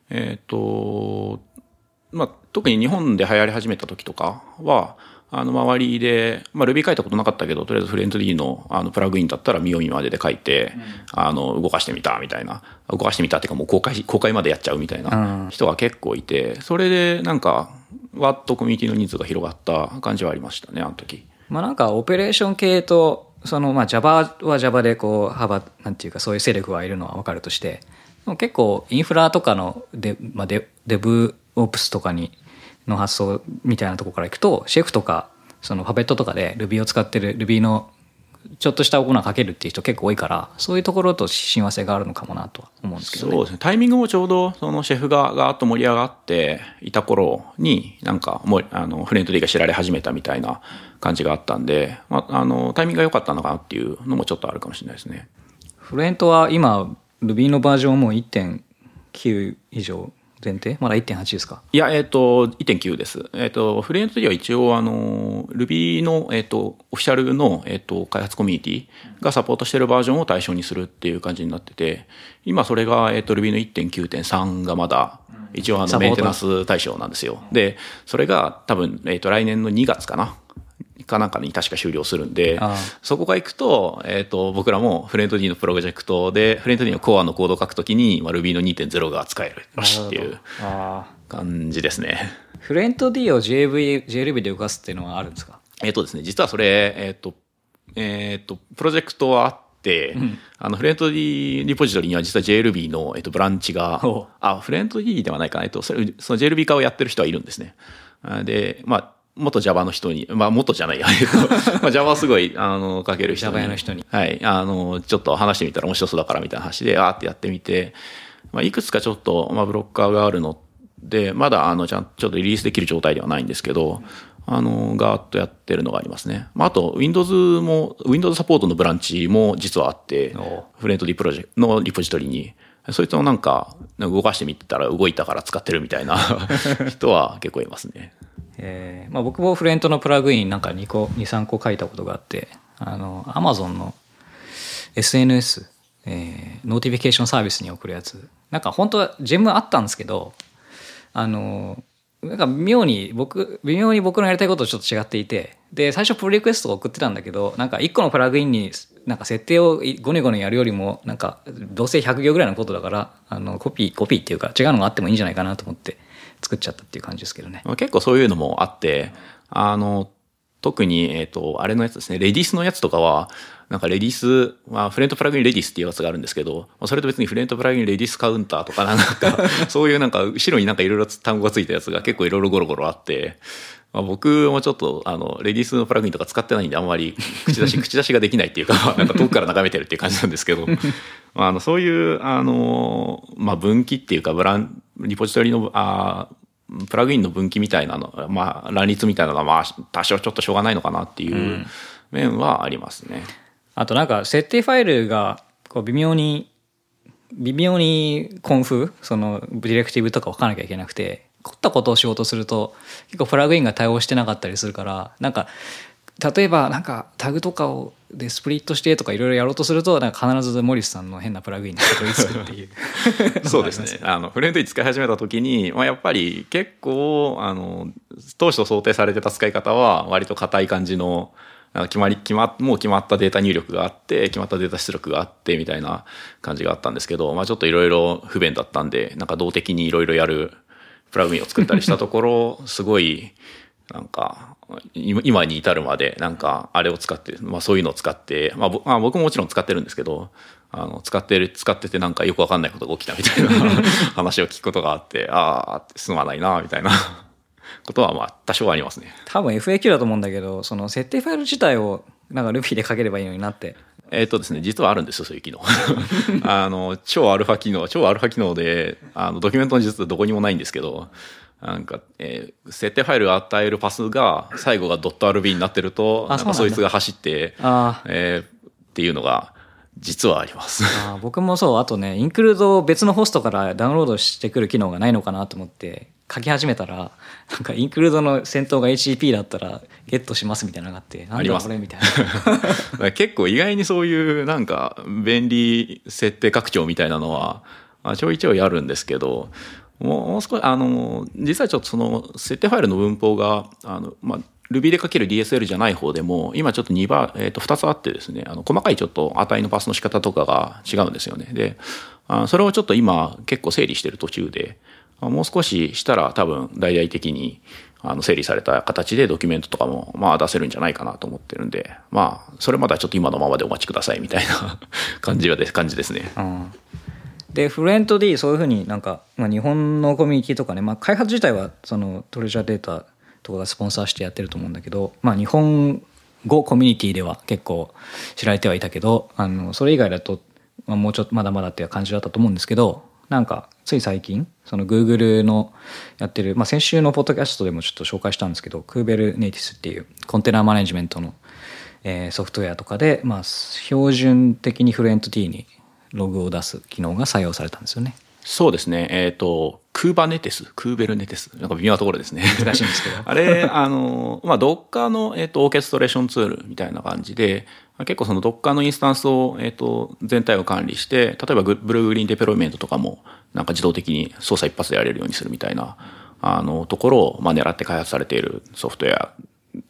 特に日本で流行り始めた時とかは周りで、Ruby 書いたことなかったけど、とりあえずフレント D のプラグインだったら見よう見までで書いて、動かしてみたみたいな、動かしてみたっていうかもう公開までやっちゃうみたいな人が結構いて、それでなんかわっとコミュニティの人数が広がった感じはありましたね、あの時。 なんかオペレーション系とJava は Java でなんていうかそういう勢力がいるのは分かるとして、結構インフラとかのデブオプスとかの発想みたいなところからいくと、シェフとかパペットとかで Ruby を使ってる Ruby のちょっとしたコーナーかけるっていう人結構多いから、そういうところと親和性があるのかもなとは思うんですけどね。 そうですね。タイミングもちょうどそのシェフがガーッと盛り上がっていた頃になんかフレント D が知られ始めたみたいな感じがあったんで、タイミングが良かったのかなっていうのもちょっとあるかもしれないですね。 フレントは今 Ruby のバージョンはもう 1.9 以上前提？まだ 1.8 ですか？ いや、1.9 です。フレント D は一応Ruby の、オフィシャルの、開発コミュニティがサポートしているバージョンを対象にするっていう感じになってて、今それが、Ruby の 1.9.3 がまだ一応メンテナンス対象なんですよ。で、それが多分、来年の2月かなかなんかに確か終了するんで、 ああそこが行くと、僕らもフレント D のプロジェクトで、フレント D のコアのコードを書くときに、まあ、Ruby の 2.0 が使えるらしいっていう感じですね。 フレント D を JRuby で動かすっていうのはあるんですか？ ですね、実はそれ、プロジェクトはあって、フレント D リポジトリには実は JRuby の、ブランチが、フレント D ではないかな、その JRuby 化をやってる人はいるんですね。で、まあ、元 Java の人に、まあ、元じゃないや、まあ、Java すごい、書ける人に。 Java の人に。 はい。ちょっと話してみたら面白そうだからみたいな話で、ってやってみて、まあ、いくつかちょっと、まあ、ブロッカーがあるので、まだ、ちょっとリリースできる状態ではないんですけど、ガーッとやってるのがありますね。まあ、あと、Windows サポートのブランチも実はあって、フレント D プロジェクトのリポジトリに、そいつをなんか動かしてみたら動いたから使ってるみたいな人は結構いますね。 まあ、僕もフレントのプラグインなんか2、3個書いたことがあって、Amazon の SNS、ノーティフィケーションサービスに送るやつ。なんか本当はジェムあったんですけど、なんか微妙に僕のやりたいこととちょっと違っていて、で、最初プロリクエストを送ってたんだけど、なんか1個のプラグインになんか設定をゴネゴネやるよりも、なんかどうせ100行ぐらいのことだから、コピーっていうか違うのがあってもいいんじゃないかなと思って作っちゃったっていう感じですけどね。 結構そういうのもあって、特に、あれのやつですね、レディスのやつとかは、なんかレディス、まあ、フレントプラグインレディスっていうやつがあるんですけど、それと別にフレントプラグインレディスカウンターとかなんか、そういうなんか、後ろになんかいろいろ単語がついたやつが結構いろいろゴロゴロあって、まあ、僕もちょっと、レディスのプラグインとか使ってないんで、あんまり口出しができないっていうか、なんか遠くから眺めてるっていう感じなんですけど、そういう、まあ、分岐っていうか、リポジトリの、プラグインの分岐みたいなの、まあ、乱立みたいなのが、まあ、多少ちょっとしょうがないのかなっていう面はありますね。 あとなんか、設定ファイルが、こう、微妙にコンフ、その、ディレクティブとか分からなきゃいけなくて、凝ったことをしようとすると、結構プラグインが対応してなかったりするから、なんか、例えばなんかタグとかをでスプリットしてとかいろいろやろうとすると、なんか必ずモリスさんの変なプラグインにたどり着くっていうそうですね。フレント D 使い始めた時に、まあ、やっぱり結構当初想定されてた使い方は割と硬い感じのもう決まったデータ入力があって決まったデータ出力があってみたいな感じがあったんですけど、まあ、ちょっといろいろ不便だったんで、なんか動的にいろいろやるプラグインを作ったりしたところすごいなんか今に至るまでなんかあれを使って、まあ、そういうのを使って、まあ、僕ももちろん使ってるんですけど、使っててなんかよくわかんないことが起きたみたいな話を聞くことがあって、すまないなみたいなことはまあ多少ありますね。 多分 FAQ だと思うんだけど、その設定ファイル自体をなんか Ruby で書ければいいのになって。 ですね、実はあるんですよ、そういう機能。超アルファ機能で、ドキュメントの実はどこにもないんですけど、なんか、設定ファイルを与えるパスが、最後が .rb になってると、なんかそいつが走って、っていうのが、実はあります。 僕もそう。あとね、インクルードを別のホストからダウンロードしてくる機能がないのかなと思って書き始めたら、なんかインクルードの先頭が HTTP だったらゲットしますみたいなのがあって、なんだこれみたいな。結構意外にそういうなんか便利設定拡張みたいなのはちょいちょいあるんですけど、もう少し実はちょっとその設定ファイルの文法がまあRuby で書ける DSL じゃない方でも今ちょっと2つあってですね、細かいちょっと値のパスの仕方とかが違うんですよね。でそれをちょっと今結構整理してる途中で、もう少ししたら多分大々的に整理された形でドキュメントとかもまあ出せるんじゃないかなと思ってるんで、まあそれまではちょっと今のままでお待ちくださいみたいな感じですね。 でフレント D そういうふうになんか、まあ、日本のコミュニティとかね、まあ、開発自体はそのトレジャーデータとかがスポンサーしてやってると思うんだけど、まあ、日本語コミュニティでは結構知られてはいたけど、それ以外だと、まあ、もうちょっとまだまだっていう感じだったと思うんですけど、なんかつい最近その Google のやってる、まあ、先週のポッドキャストでもちょっと紹介したんですけど、Kubernetes っていうコンテナマネジメントの、ソフトウェアとかで、まあ、標準的にフレント D にログを出す機能が採用されたんですよね。 そうですね。Kubernetes。なんか微妙なところですね。 難しいんですけど。 あれ、まあ、Docker の、オーケストレーションツールみたいな感じで、結構その Docker のインスタンスを、全体を管理して、例えばブルーグリーンデプロイメントとかも、なんか自動的に操作一発でやれるようにするみたいな、ところを、まあ、狙って開発されているソフトウェアっ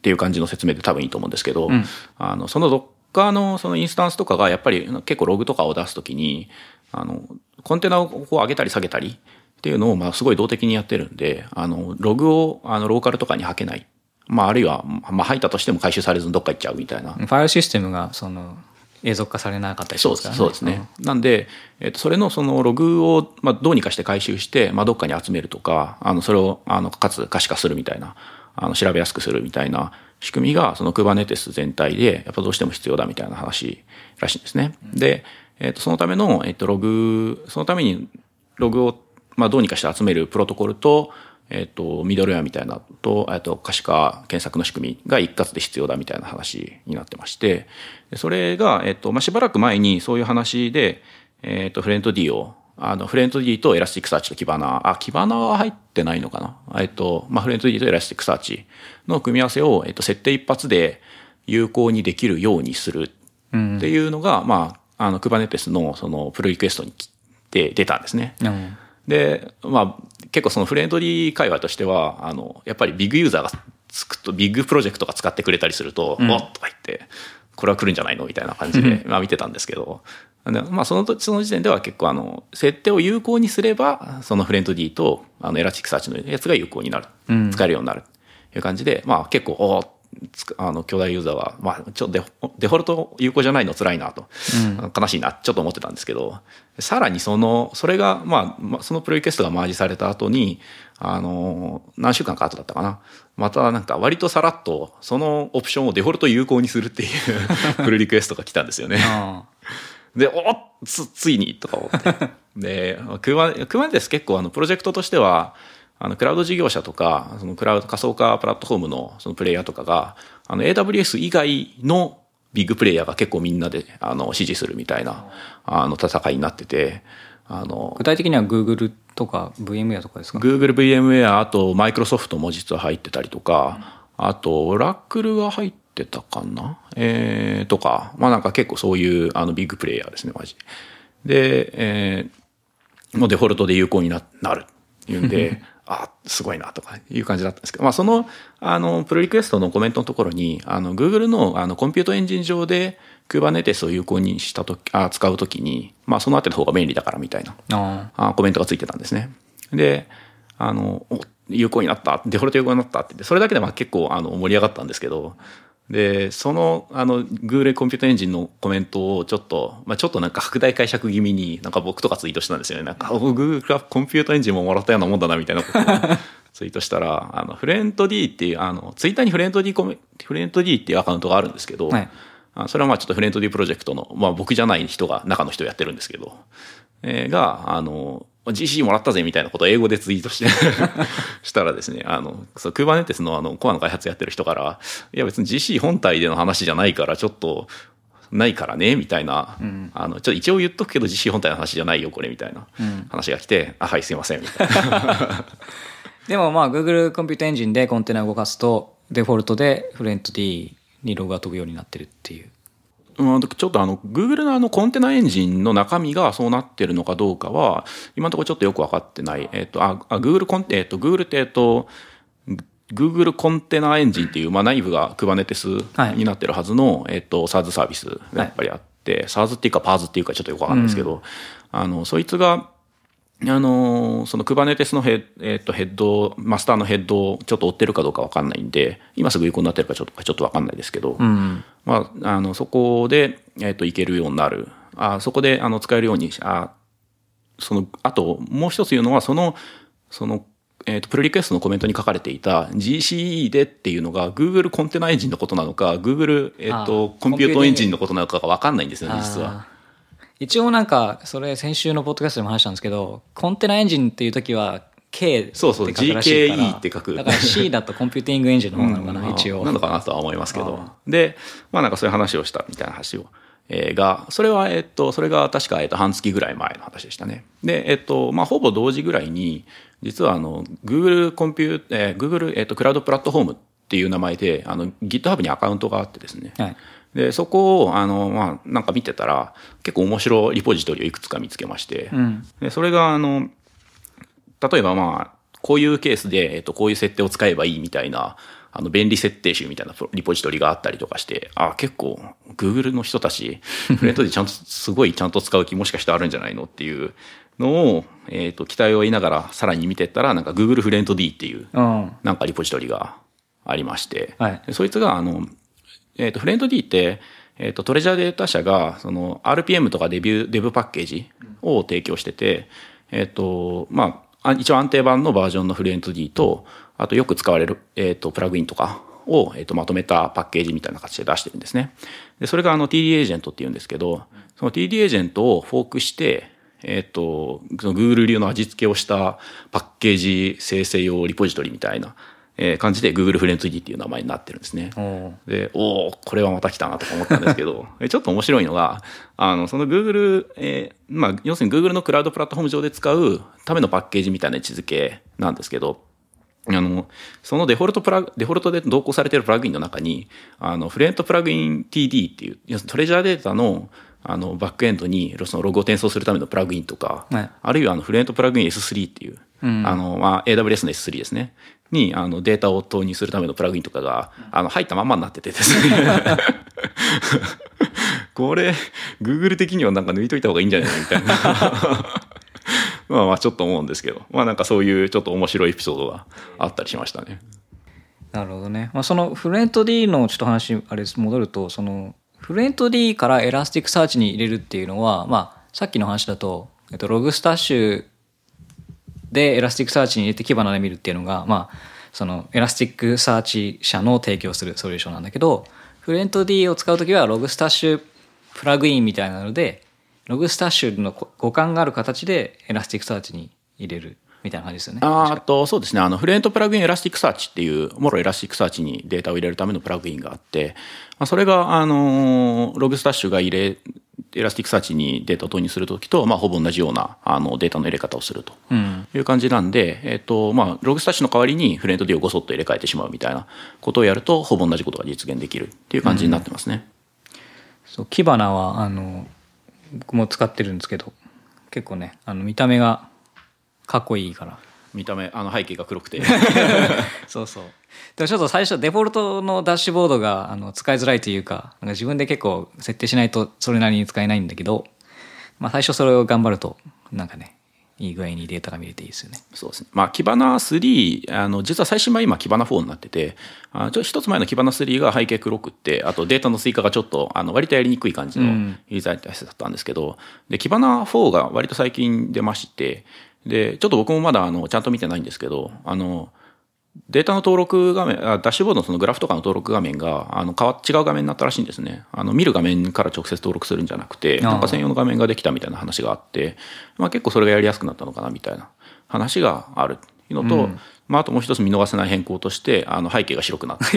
っていう感じの説明で多分いいと思うんですけど、 うん、 その Docker のそのインスタンスとかがやっぱり結構ログとかを出すときに、コンテナをこう上げたり下げたりっていうのをすごい動的にやってるんで、ログをローカルとかに吐けない。あるいは、吐いたとしても回収されずにどっか行っちゃうみたいな。 ファイルシステムが永続化されなかったりしますからね。 そうですね。なんで、それのそのログをどうにかして回収して、どっかに集めるとか、それをかつ可視化するみたいな、調べやすくするみたいな仕組みがその Kubernetes 全体でやっぱどうしても必要だみたいな話らしいんですね。で、そのためのそのためにログをどうにかして集めるプロトコルと、ミドルウェアみたいなと、可視化検索の仕組みが一括で必要だみたいな話になってまして、それが、しばらく前にそういう話で、フレント D を、フレント D とエラスティックサーチとキバナは入ってないのかな。フレント D とエラスティックサーチの組み合わせを、設定一発で有効にできるようにするっていうのが、Kubernetes のそのプルリクエストに出たんですね。で、結構そのフレンドリー界隈としては、やっぱりビッグユーザーがつくと、ビッグプロジェクトが使ってくれたりすると、おっとか言って、これは来るんじゃないのみたいな感じで、見てたんですけど、その時点では結構設定を有効にすれば、そのフレンド D と、エラスティックサーチのやつが有効になる。使えるようになる。という感じで、結構、巨大ユーザーは、ちょっとデフォルト有効じゃないの辛いなと、悲しいな、ちょっと思ってたんですけど、さらにそれが、そのプロリクエストがマージされた後に、何週間か後だったかな。またなんか割とさらっと、そのオプションをデフォルト有効にするっていうプロリクエストが来たんですよね。で、ついにとか思って。で、Kubernetes 結構プロジェクトとしては、クラウド事業者とか、そのクラウド仮想化プラットフォームのそのプレイヤーとかが、AWS 以外のビッグプレイヤーが結構みんなで、支持するみたいな、戦いになってて、 具体的には Google とか VMware とかですか？ Google、VMware、あと Microsoft も実は入ってたりとか、あと Oracle が入ってたかなとか、なんか結構そういうビッグプレイヤーですね、マジで。もうデフォルトで有効になるっていうんで、すごいなとかいう感じだったんですけど、その、プロリクエストのコメントのところに、Google のコンピュートエンジン上で Kubernetes を有効に使うときに、そのあたりの方が便利だからみたいな、コメントがついてたんですね。で、有効になった、デフォルト有効になったって言って、それだけで結構盛り上がったんですけど、で、その、Google コンピュータエンジンのコメントをちょっとなんか拡大解釈気味になんか僕とかツイートしたんですよね。なんか、Google コンピュータエンジンももらったようなもんだなみたいなことをツイートしたら、フレント D っていう、ツイッターにフレント D っていうアカウントがあるんですけど、はい、それはちょっとフレント D プロジェクトの、僕じゃない人が、中の人やってるんですけど、GC もらったぜみたいなことを英語でツイートしてしたらですね、Kubernetes のコアの開発やってる人から、いや別に GC 本体での話じゃないからちょっと、ないからね、みたいな、ちょっと一応言っとくけど GC 本体の話じゃないよ、これ、みたいな話が来て、はい、すいません、みたいな。 でもGoogle コンピュータエンジンでコンテナを動かすと、デフォルトでフレント D にログが飛ぶようになってるっていう。 ちょっとGoogle のコンテナエンジンの中身がそうなってるのかどうかは、今のところちょっとよく分かってない。Google って、Google コンテナエンジンっていう、内部が Kubernetes になってるはずの、SaaS サービスがやっぱりあって、SaaS っていうか PaaS っていうかちょっとよく分かんないですけど、そいつが、その Kubernetes のヘッド、マスターのヘッドをちょっと追ってるかどうかわかんないんで、今すぐ有効になってるかちょっとわかんないですけど、そこで、いけるようになる。そこで、使えるように、あと、もう一つ言うのは、プルリクエストのコメントに書かれていた GCE でっていうのが Google コンテナエンジンのことなのか、Google、コンピュートエンジンのことなのかがわかんないんですよね、実は。 一応なんか、それ先週のポッドキャストでも話したんですけど、コンテナエンジンっていう時は K って書くらしいから。 GKE って書く。 だから C だとコンピューティングエンジンの方なのかな、一応。 なのかなとは思いますけど。で、なんかそういう話をしたみたいな話を。それが確か、半月ぐらい前の話でしたね。で、ほぼ同時ぐらいに、実はGoogle クラウドプラットフォームっていう名前で、GitHub にアカウントがあってですね。はい、で、そこを、なんか見てたら、結構面白いリポジトリをいくつか見つけまして、でそれが、例えばこういうケースで、こういう設定を使えばいいみたいな、 便利設定集みたいなリポジトリがあったりとかして、結構 Google の人たち、フレンド D すごいちゃんと使う気もしかしてあるんじゃないのっていうのを、期待を得ながらさらに見てったら、なんか Google フレンド D っていう、なんかリポジトリがありまして、はい、そいつが、フレンド D って、トレジャーデータ社が、RPM とかデブパッケージを提供してて、一応安定版のバージョンのフレンド D と、あとよく使われる、プラグインとかを、まとめたパッケージみたいな形で出してるんですね。で、それがTD エージェントって言うんですけど、その TD エージェントをフォークして、その Google 流の味付けをしたパッケージ生成用リポジトリみたいな感じで Google フレンド D っていう名前になってるんですね。で、これはまた来たなとか思ったんですけど、ちょっと面白いのが、その Google、要するに Google のクラウドプラットフォーム上で使うためのパッケージみたいな位置づけなんですけど、そのデフォルトで同行されているプラグインの中に、フレントプラグイン TD っていう、要するにトレジャーデータのバックエンドにそのログを転送するためのプラグインとか、はい、あるいはフレントプラグイン S3 っていう、AWS の S3 ですね。にデータを投入するためのプラグインとかが入ったまんまになっててですねこれ Google 的にはなんか抜いといた方がいいんじゃないのみたいなちょっと思うんですけど、なんかそういうちょっと面白いエピソードがあったりしましたね。 なるほどね。そのフレント D のちょっと話戻ると、そのフレント D からエラスティックサーチに入れるっていうのは、さっきの話だと、ログスタッシュでエラスティックサーチに入れてキバナで見るっていうのが、そのエラスティックサーチ社の提供するソリューションなんだけど、フレント D を使うときはログスタッシュプラグインみたいなので、ログスタッシュの互換がある形でエラスティックサーチに入れるみたいな感じですよね。 そうですね。フレントプラグインエラスティックサーチっていう、もろエラスティックサーチにデータを入れるためのプラグインがあって、それが、ログスタッシュがエラスティックサーチにデータを投入するときと、ほぼ同じような、データの入れ方をするという感じなんで、ログスタッシュの代わりにフレント D をごそっと入れ替えてしまうみたいなことをやると、ほぼ同じことが実現できるっていう感じになってますね。 そう、キバナは、僕も使ってるんですけど、結構ね、見た目がかっこいいから。 見た目、背景が黒くて。 そうそう。でもちょっと最初デフォルトのダッシュボードが使いづらいというか、なんか自分で結構設定しないとそれなりに使えないんだけど、最初それを頑張るとなんかね、いい具合にデータが見れていいですよね。 そうですね。キバナ3、実は最新版今キバナ4になってて、ちょっと一つ前のキバナ3が背景黒くって、あとデータの追加がちょっと割とやりにくい感じのユーザーに対してだったんですけど、でキバナ4が割と最近出まして、でちょっと僕もまだちゃんと見てないんですけど、データの登録画面、ダッシュボードのそのグラフとかの登録画面が違う画面になったらしいんですね。見る画面から直接登録するんじゃなくて、なんか専用の画面ができたみたいな話があって、結構それがやりやすくなったのかなみたいな話があるのと、あともう一つ見逃せない変更として背景が白くなった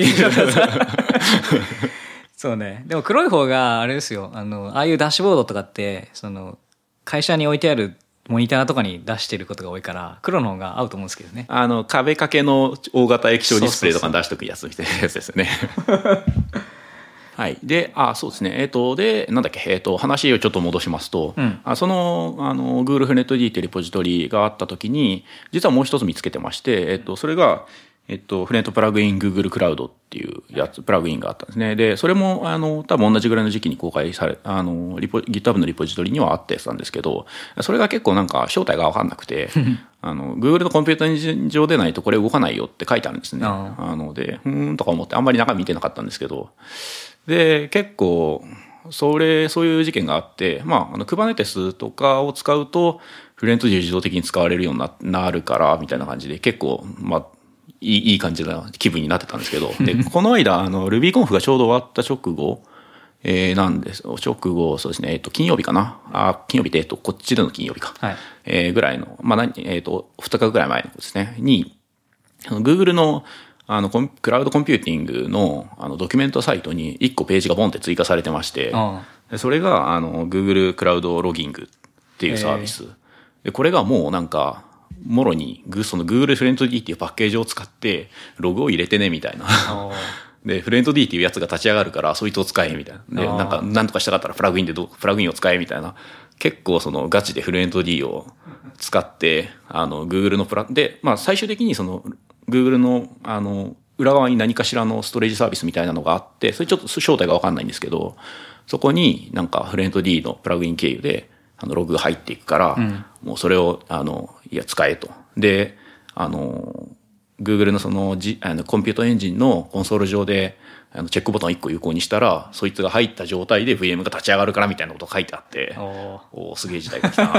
そうね。でも黒い方があれですよ、ああいうダッシュボードとかって会社に置いてあるモニターとかに出してることが多いから黒の方が合うと思うんですけどね。 壁掛けの大型液晶ディスプレイとかに出しとくやつみたいなやつですよね。はい。で、そうですね。で、なんだっけ、話をちょっと戻しますと、その、Google フレント D っていうリポジトリがあったときに、実はもう一つ見つけてまして、それが、フレントプラグイン Google クラウドっていうプラグインがあったんですね。で、それも、多分同じぐらいの時期に公開され、GitHub のリポジトリにはあったやつなんですけど、それが結構なんか正体がわかんなくて、Google のコンピューターエンジン上でないとこれ動かないよって書いてあるんですね。で、とか思ってあんまり中身見てなかったんですけど、で、結構、そういう事件があって、Kubernetes とかを使うと、フレント D 自動的に使われるようになるから、みたいな感じで、結構、いい感じな気分になってたんですけど、で、この間、RubyConf がちょうど終わった直後、なんです。直後、そうですね、金曜日かな。金曜日で、こっちでの金曜日か。はい。ぐらいの、2日ぐらい前のですね、に、Google の、クラウドコンピューティングの、ドキュメントサイトに1個ページがボンって追加されてまして、それが、Google クラウドロギングっていうサービス。で、これがもうなんか、もろに、その Google フレント D っていうパッケージを使って、ログを入れてね、みたいな。で、フレント D っていうやつが立ち上がるから、そいつを使え、みたいな。で、なんとかしたかったらプラグインを使え、みたいな。結構ガチでフレント D を使って、Google ので、最終的にGoogle の、 裏側に何かしらのストレージサービスみたいなのがあって、それちょっと正体が分かんないんですけど、そこになんかフレント D のプラグイン経由でログが入っていくから、もうそれをいや使えと。でGoogle のそのコンピュートエンジンのコンソール上でチェックボタンを1個有効にしたら、そいつが入った状態で VM が立ち上がるからみたいなことが書いてあって、おすげえ時代が来たな。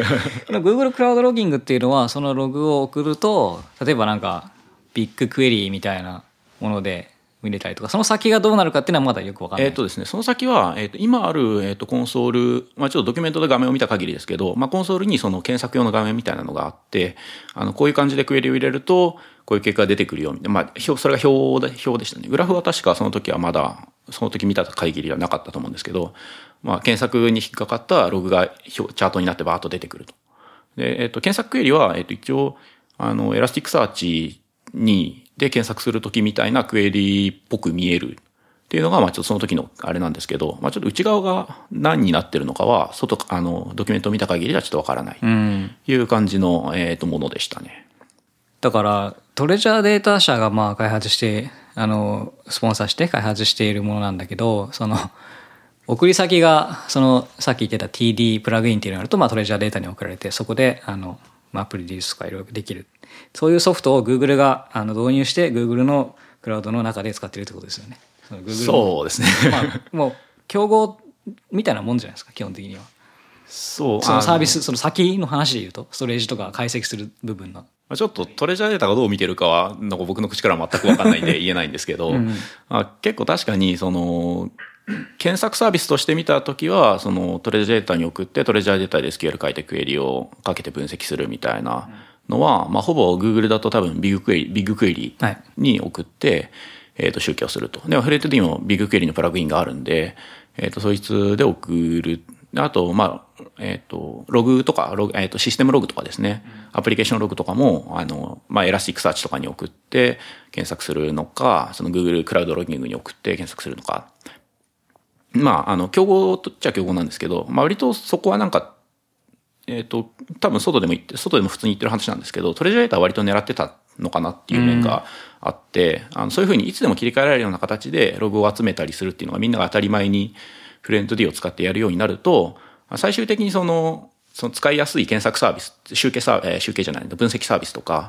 Google クラウドロギングっていうのは、そのログを送ると、例えばなんかビッグクエリーみたいなもので見れたりとか、その先がどうなるかっていうのはまだよく分かんない。 ですね、その先は、今ある、コンソール、ちょっとドキュメントで画面を見た限りですけど、コンソールにその検索用の画面みたいなのがあって、こういう感じでクエリを入れると、こういう結果が出てくるよみたいな、それが表でしたね。グラフは確かその時はまだ、その時見た限りはなかったと思うんですけど、検索に引っかかったログがチャートになってバーッと出てくると。で、検索クエリは、一応、エラスティックサーチで検索するときみたいなクエリっぽく見えるっていうのが、ちょっとその時のあれなんですけど、ちょっと内側が何になってるのかは、ドキュメントを見た限りではちょっとわからない。いう感じの、ものでしたね。 だから、トレジャーデータ社が開発して、スポンサーして開発しているものなんだけど、送り先が、さっき言ってた TD プラグインっていうのがあると、トレジャーデータに送られて、そこで、プリデュースとかいろいろできる。そういうソフトを Google が導入して Google のクラウドの中で使ってるってことですよね。 そうですね。 もう競合みたいなもんじゃないですか、基本的には。そのサービス、その先の話で言うと、ストレージとか解析する部分の。 ちょっとトレジャーデータがどう見てるかは、なんか僕の口からは全く分かんないんで言えないんですけど、結構確かに検索サービスとして見たときは、トレジャーデータに送って、トレジャーデータで SQL 書いてクエリをかけて分析するみたいなのは、ほぼ Google だと多分ビッグクエリに送って、集計をすると。でもフレント D もビッグクエリのプラグインがあるんで、そいつで送る。あと、ログとか、システムログとかですね。アプリケーションログとかも、エラスティックサーチとかに送って検索するのか、Google クラウドロギングに送って検索するのか。競合とっちゃ競合なんですけど、割とそこはなんか、多分外でも普通に言ってる話なんですけど、トレジャーデータは割と狙ってたのかなっていう面があって、そういうふうにいつでも切り替えられるような形でログを集めたりするっていうのがみんなが当たり前にフレント D を使ってやるようになると、最終的にその使いやすい検索サービス、集計じゃないんだ、分析サービスとか、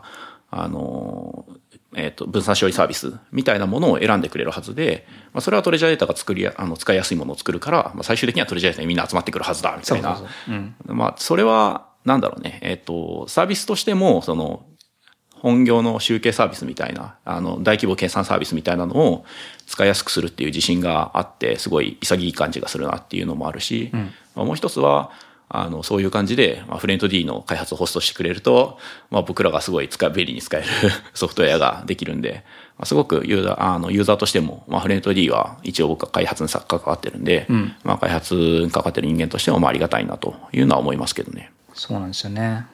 分散処理サービスみたいなものを選んでくれるはずで、それはトレジャーデータが使いやすいものを作るから、最終的にはトレジャーデータにみんな集まってくるはずだみたいな。それはなんだろうね、サービスとしても本業の集計サービスみたいな大規模計算サービスみたいなのを使いやすくするっていう自信があって、すごい潔い感じがするなっていうのもあるし、もう一つはそういう感じで、フレント D の開発をホストしてくれると、僕らがすごい便利に使えるソフトウェアができるんで、すごくユーザーとしても、フレント D は一応僕は開発に関わってるんで、開発に関わってる人間としてもありがたいなというのは思いますけどね。 そうなんですよね。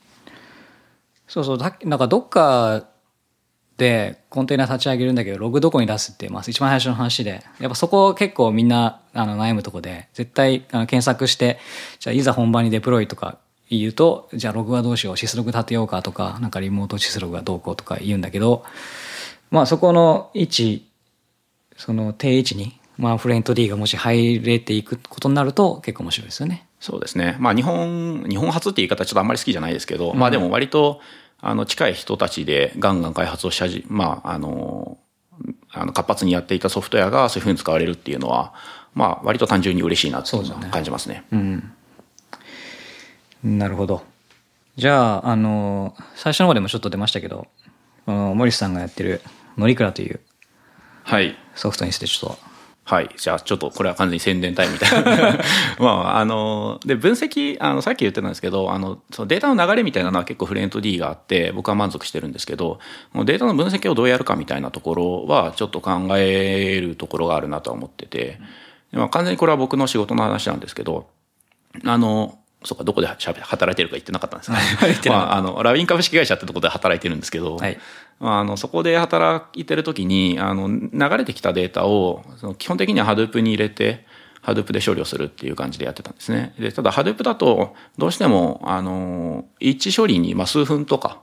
なんかどっかでコンテナ立ち上げるんだけど、ログどこに出すって、一番最初の話で、やっぱそこ結構みんな悩むとこで、絶対検索して、じゃあいざ本番にデプロイとか言うと、じゃあログはどうしよう、シスログ立てようかとか、なんかリモートシスログがどうこうとか言うんだけど、そこの定位置に、フレント D がもし入れていくことになると結構面白いですよね。 そうですね。日本初って言い方はちょっとあんまり好きじゃないですけど、でも割と近い人たちでガンガン開発を活発にやっていたソフトウェアがそういうふうに使われるっていうのは、割と単純に嬉しいなっていうのは感じますね。 なるほど。じゃあ、最初の方でもちょっと出ましたけど、森さんがやってる乗鞍というソフトにしてちょっと、 はい。じゃあ、ちょっとこれは完全に宣伝タイムみたいな。で、分析、さっき言ってたんですけど、そのデータの流れみたいなのは結構フレント D があって、僕は満足してるんですけど、データの分析をどうやるかみたいなところは、ちょっと考えるところがあるなとは思ってて、完全にこれは僕の仕事の話なんですけど、そうか、どこで働いてるか言ってなかったんですかね。ラビン株式会社ってところで働いてるんですけど、そこで働いてる時に、流れてきたデータを、基本的には Hadoop に入れて、Hadoop で処理をするっていう感じでやってたんですね。で、ただ Hadoop だと、どうしても、一処理に数分とか、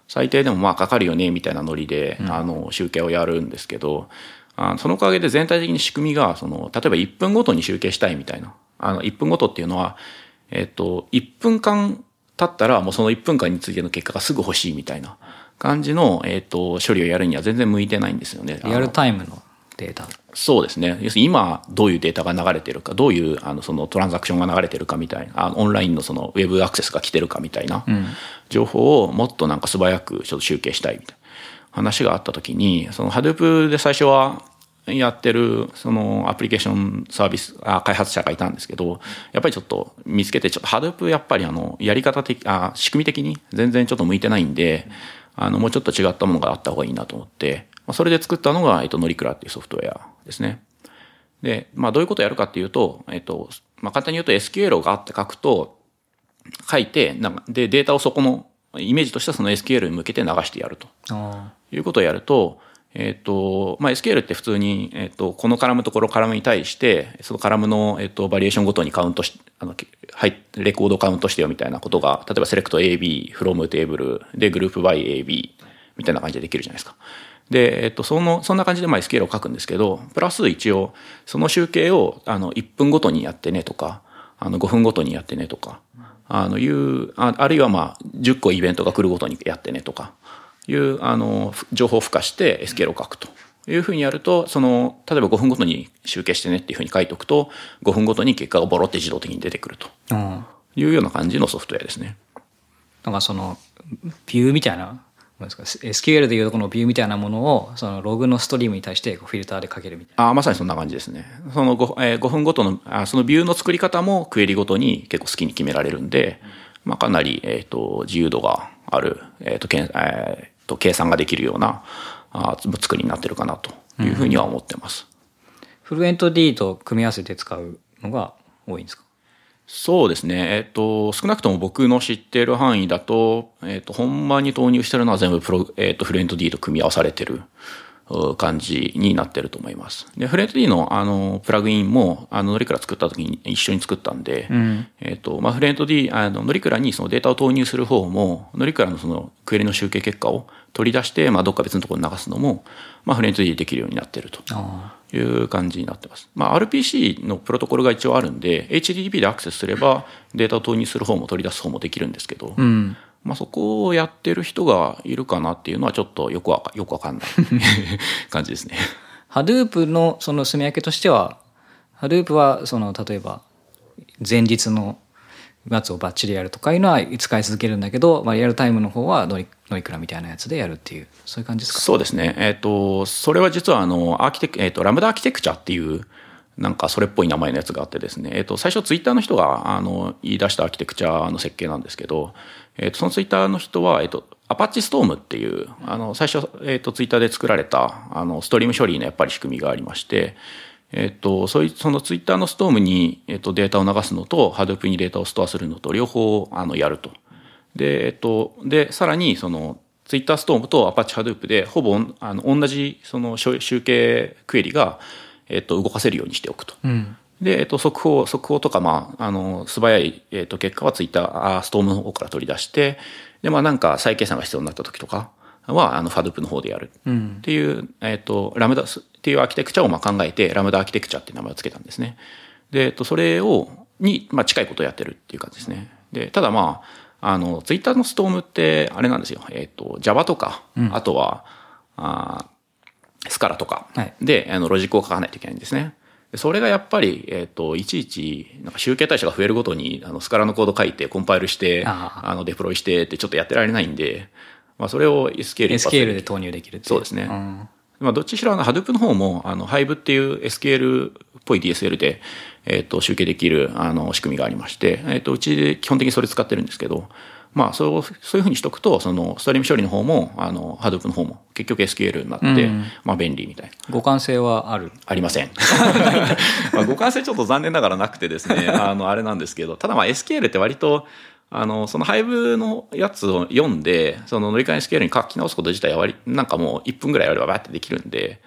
最低でもまあかかるよねみたいなノリで、集計をやるんですけど、そのおかげで全体的に仕組みが例えば1分ごとに集計したいみたいな、1分ごとっていうのは、1分間経ったらもうその1分間についての結果がすぐ欲しいみたいな感じの、処理をやるには全然向いてないんですよね。 リアルタイムのデータ。 そうですね。要するに今どういうデータが流れてるか、どういうそのトランザクションが流れてるかみたいな、オンラインのそのウェブアクセスが来てるかみたいな情報をもっとなんか素早くちょっと集計したいみたいな話があったときに、その Hadoop で最初はやってるそのアプリケーションサービス開発者がいたんですけど、やっぱりちょっと見つけて、ちょっと Hadoop やっぱりやり方的仕組み的に全然ちょっと向いてないんで、もうちょっと違ったものがあった方がいいなと思って、それで作ったのがノリクラっていうソフトウェアですね。で、まあどういうことをやるかっていうと、まあ簡単に言うと SQL をガーって書いて、でデータをそこのイメージとしてはその SQL に向けて流してやるということをやると、まあ、SQL って普通に、このカラムとこのカラムに対して、そのカラムの、バリエーションごとにカウントし、レコードカウントしてよみたいなことが、例えばセレクト AB、from テーブルでグループ by AB みたいな感じでできるじゃないですか。で、そんな感じでまあ SQL を書くんですけど、プラス一応、その集計を、1分ごとにやってねとか、5分ごとにやってねとか、あるいはまあ、10個イベントが来るごとにやってねとか、いう情報を付加して SQL を書くというふうにやると、例えば5分ごとに集計してねっていうふうに書いておくと、5分ごとに結果がボロって自動的に出てくるというような感じのソフトウェアですね。 なんかそのビューみたいな、SQL でいうとこのビューみたいなものをそのログのストリームに対してフィルターでかけるみたいな。 まさにそんな感じですね。その 5分ごとのそのビューの作り方もクエリごとに結構好きに決められるんで、まあ、かなり自由度がある計算ができるような作りになってるかなというふうには思ってます。 フルエント D と組み合わせて使うのが多いんですか？ そうですね。少なくとも僕の知っている範囲だと、本番に投入してるのは全部フルエント D と組み合わされてる感じになってると思います。で、フルエント D のプラグインもノリクラ作った時に一緒に作ったんで、まあ、フルエント D、ノリクラにそのデータを投入する方も、ノリクラのそのクエリの集計結果を取り出して、まあ、どっか別のところに流すのも、まあ、フルエント D でできるようになってるという感じになってます。まあ、RPC のプロトコルが一応あるんで、HTTP でアクセスすればデータを投入する方も取り出す方もできるんですけど、まあ、そこをやってる人がいるかなっていうのはちょっとよくわかんない感じですね。 Hadoop のその住み分けとしては、Hadoop はその例えば前日のやつをバッチリやるとかいうのは使い続けるんだけど、まあ、リアルタイムの方はノリクラみたいなやつでやるっていう、そういう感じですか？ そうですね。それは実はラムダアーキテクチャっていうなんかそれっぽい名前のやつがあってですね、最初ツイッターの人が言い出したアーキテクチャの設計なんですけど、そのツイッターの人はアパッチストームっていう最初ツイッターで作られたストリーム処理のやっぱり仕組みがありまして、そのツイッターのストームにデータを流すのと Hadoop にデータをストアするのと両方やると。でさらにそのツイッターストームと Apache Hadoop でほぼ同じその集計クエリが動かせるようにしておくと。で、速報とか、まあ、素早い、結果はツイッター、ストームの方から取り出して、で、まあ、なんか再計算が必要になった時とかは、Hadoop の方でやる。っていう、ラムダっていうアーキテクチャをまあ考えて、ラムダアーキテクチャっていう名前をつけたんですね。で、それまあ、近いことをやってるっていう感じですね。で、ただまあ、ツイッターのストームって、あれなんですよ。Java とか、あとは、スカラとかで、ロジックを書かないといけないんですね。それがやっぱり、いちいち、なんか集計対象が増えるごとに、スカラのコード書いて、コンパイルして、デプロイしてってちょっとやってられないんで、まあ、それを SQL で投入できるっていう。 そうですね。まあ、どっちしろHadoop の方も、Hive っていう SQL っぽい DSL で、集計できる、仕組みがありまして、うちで基本的にそれ使ってるんですけど、まあ、そういうふうにしとくと、その、ストリーム処理の方も、Hadoop の方も、結局 SQL になって、まあ、便利みたいな。 互換性はある？ ありません。まあ、互換性ちょっと残念ながらなくてですね、あれなんですけど、ただまあ、SQL って割と、その Hive のやつを読んで、その乗り換え SQL に書き直すこと自体はなんかもう1分ぐらいやればバーってできるんで、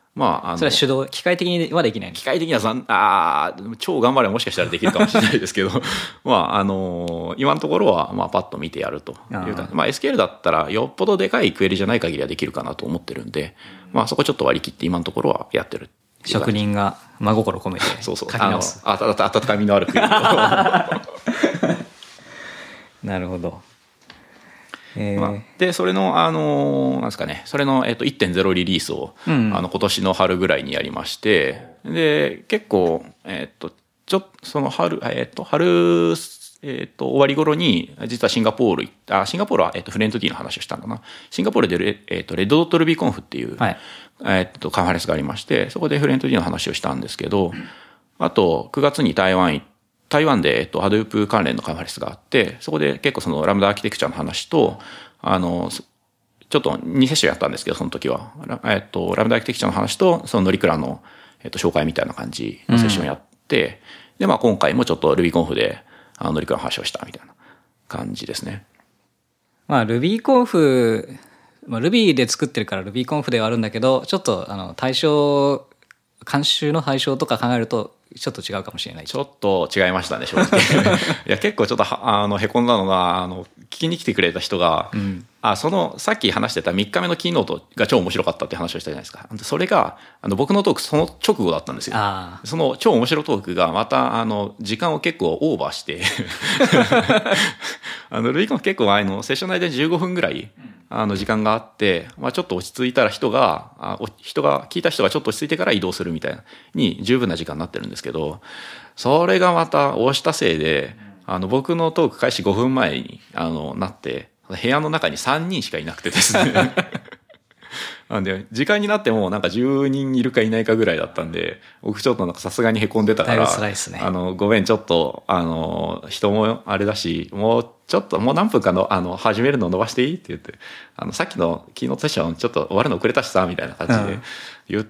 まあ、 それは手動、機械的にはできないの？ 機械的にはでも超頑張ればもしかしたらできるかもしれないですけど、まあ、今のところは、まあ、パッと見てやるというか、まあ、SQL だったら、よっぽどでかいクエリじゃない限りはできるかなと思ってるんで、まあ、そこちょっと割り切って今のところはやってる。 職人が真心込めて書き直す。 温かみのあるクエリを。 なるほど。 まあ、でそれのなんですかね、それの、1.0 リリースを、今年の春ぐらいにやりまして、で結構その春終わり頃に実はシンガポールは、フレント D の話をしたんだな。シンガポールでレッドドットルビーコンフっていう、はい、カンファレンスがありまして、そこでフレント D の話をしたんですけど、あと9月に台湾で、Hadoop 関連のカンファレンスがあって、そこで結構そのラムダアーキテクチャの話と、ちょっと2セッションやったんですけど、その時は。ラムダアーキテクチャの話と、そのノリクラの、紹介みたいな感じのセッションやって、で、まあ今回もちょっと RubyConf で、ノリクラの話をしたみたいな感じですね。 まあ RubyConf、まあ Ruby で作ってるから RubyConf ではあるんだけど、ちょっと監修の対象とか考えると、ちょっと違うかもしれない。 ちょっと違いましたね、正直。いや、結構ちょっとへこんだのが、聞きに来てくれた人が、さっき話してた3日目のキーノートが超面白かったって話をしたじゃないですか。それが、僕のトークその直後だったんですよ。その超面白トークがまた、時間を結構オーバーして、ルイコン結構セッション内で15分ぐらい、時間があって、まあちょっと落ち着いたら聞いた人がちょっと落ち着いてから移動するみたいな、に十分な時間になってるんですけど、それがまた押したせいで、僕のトーク開始5分前に、なって、部屋の中に3人しかいなくてですね。なんで、時間になってもなんか10人いるかいないかぐらいだったんで、僕ちょっとなんかさすがに凹んでたから、 だいぶ辛いっすね。 ごめん、ちょっと、人もあれだし、もう何分か始めるの伸ばしていいって言って、さっきのキーノートセッションちょっと終わるの遅れたしさ、みたいな感じで言って、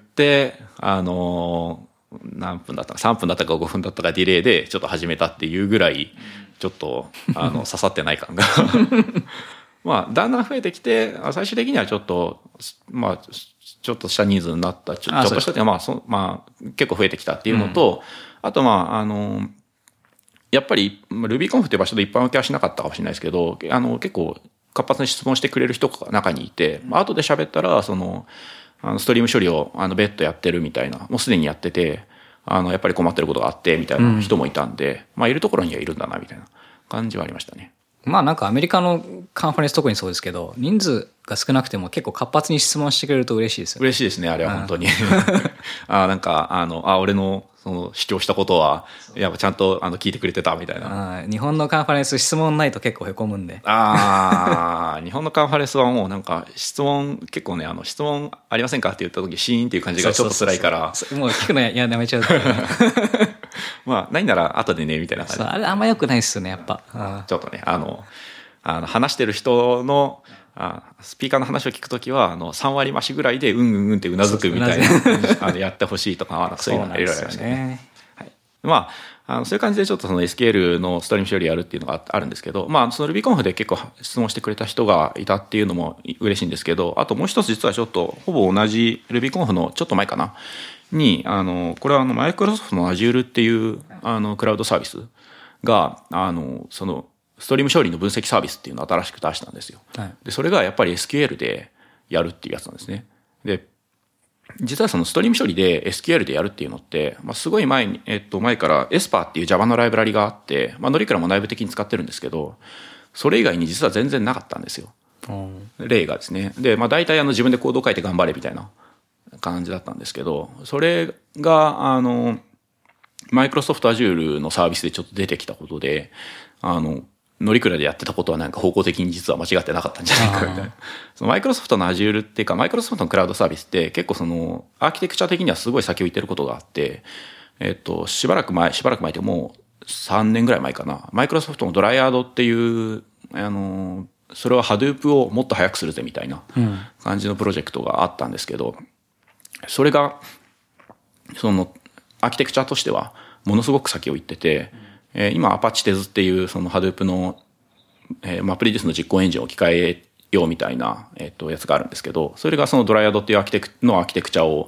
何分だったか、3分だったか5分だったかディレイでちょっと始めたっていうぐらい、ちょっと、刺さってない感が。まあ、だんだん増えてきて、最終的にはちょっと、まあ、ちょっとした人数になった、ちょっとしたっていうか、まあ、結構増えてきたっていうのと、あとまあ、やっぱり、RubyConf っていう場所で一般受けはしなかったかもしれないですけど、結構活発に質問してくれる人が中にいて、後で喋ったら、ストリーム処理を、別途やってるみたいな、もうすでにやってて、やっぱり困ってることがあって、みたいな人もいたんで、まあ、いるところにはいるんだな、みたいな感じはありましたね。 まあなんかアメリカのカンファレンス特にそうですけど、人数が少なくても結構活発に質問してくれると嬉しいですよね。 嬉しいですね、あれは本当に。なんか、俺のその主張したことは、やっぱちゃんと聞いてくれてたみたいな。 日本のカンファレンス質問ないと結構へこむんで。 日本のカンファレンスはもうなんか質問、結構ね、質問ありませんかって言った時シーンっていう感じがちょっと辛いから。 もう聞くのやめちゃう。 まあ、ないなら後でね、みたいな感じ。 あれあんま良くないっすよね、やっぱ。 ちょっとね、話してる人の、スピーカーの話を聞くときは、3割増しぐらいで、うんってうなずくみたいな、やってほしいとか、そういうのがいろいろありましたね。はい。まあ、そういう感じでちょっとその SQL のストリーム処理やるっていうのがあるんですけど、まあ、その RubyConf で結構質問してくれた人がいたっていうのも嬉しいんですけど、あともう一つ実はちょっと、ほぼ同じ RubyConf のちょっと前かな、に、これはマイクロソフトの Azure っていう、クラウドサービスが、その、ストリーム処理の分析サービスっていうのを新しく出したんですよ。はい、で、それがやっぱり SQL でやるっていうやつなんですね。で、実はそのストリーム処理で SQL でやるっていうのって、まあ、すごい前に、前から Esper っていう Java のライブラリがあって、まあ、ノリクラも内部的に使ってるんですけど、それ以外に実は全然なかったんですよ。例がですね。で、まあ、大体自分でコードを書いて頑張れみたいな感じだったんですけど、それが、マイクロソフト Azure のサービスでちょっと出てきたことで、ノリクラでやってたことはなんか方向的に実は間違ってなかったんじゃないかみたいな。そのマイクロソフトの Azure っていうか、マイクロソフトのクラウドサービスって結構その、アーキテクチャ的にはすごい先を行ってることがあって、しばらく前でもう3年ぐらい前かな。マイクロソフトのドライヤードっていう、それは Hadoop をもっと速くするぜみたいな感じのプロジェクトがあったんですけど、それが、その、アーキテクチャとしてはものすごく先を行ってて、今 Apache Tez っていうその Hadoop の、MapReduce の実行エンジンを置き換えようみたいな、やつがあるんですけど、それがそのドライアドっていうアーキテクチャを、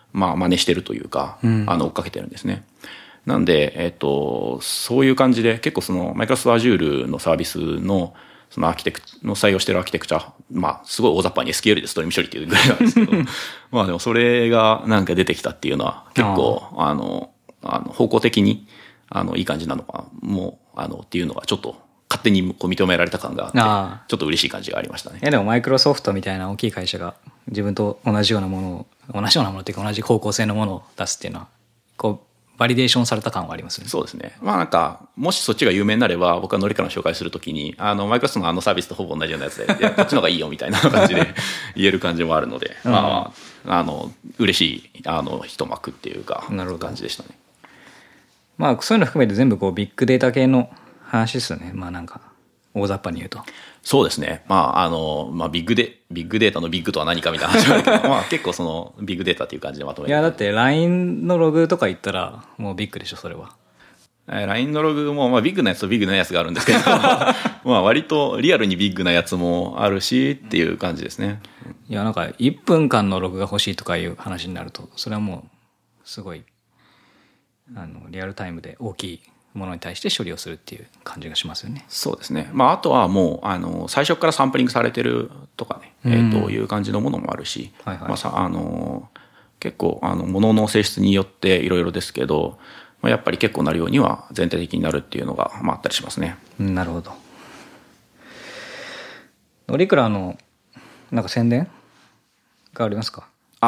まあ真似してるというか、 うん追っかけてるんですね。なんで、そういう感じで結構そのマイクロソフト Azure のサービスのそのアーキテクの採用してるアーキテクチャ、まあすごい大雑把に SQL でストリーム処理っていうぐらいなんですけどまあでもそれがなんか出てきたっていうのは結構方向的にいい感じなのかもっていうのがちょっと勝手にこう認められた感があってちょっと嬉しい感じがありましたね。 でもマイクロソフトみたいな大きい会社が自分と同じようなものっていうか同じ方向性のものを出すっていうのはこうバリデーションされた感はありますね。 そうですね。まあなんかもしそっちが有名になれば僕はノリカの紹介するときにマイクロソフトのサービスとほぼ同じようなやつでいやこっちの方がいいよみたいな感じで言える感じもあるので、まあ嬉しい一幕っていうか感じでしたね。 まあそういうの含めて全部こうビッグデータ系の話ですよね。まあなんか大雑把に言うと。 そうですね。まあビッグデータのビッグとは何かみたいな話があるけどまあ結構そのビッグデータっていう感じでまとめて。 いやだって LINE のログとか言ったらもうビッグでしょそれは。 LINE のログもまあビッグなやつとビッグなやつがあるんですけどまあ割とリアルにビッグなやつもあるしっていう感じですね。 いやなんか1分間のログが欲しいとかいう話になるとそれはもうすごいリアルタイムで大きいものに対して処理をするっていう感じがしますよね。 そうですね。まああとはもう最初からサンプリングされてるとかね、いう感じのものもあるし、 はいはい、 まあ結構ものの性質によっていろいろですけど、まあ、やっぱり結構なるようには全体的になるっていうのが、まあ、あったりしますね。 なるほど。ノリクラのなんか宣伝がありますか？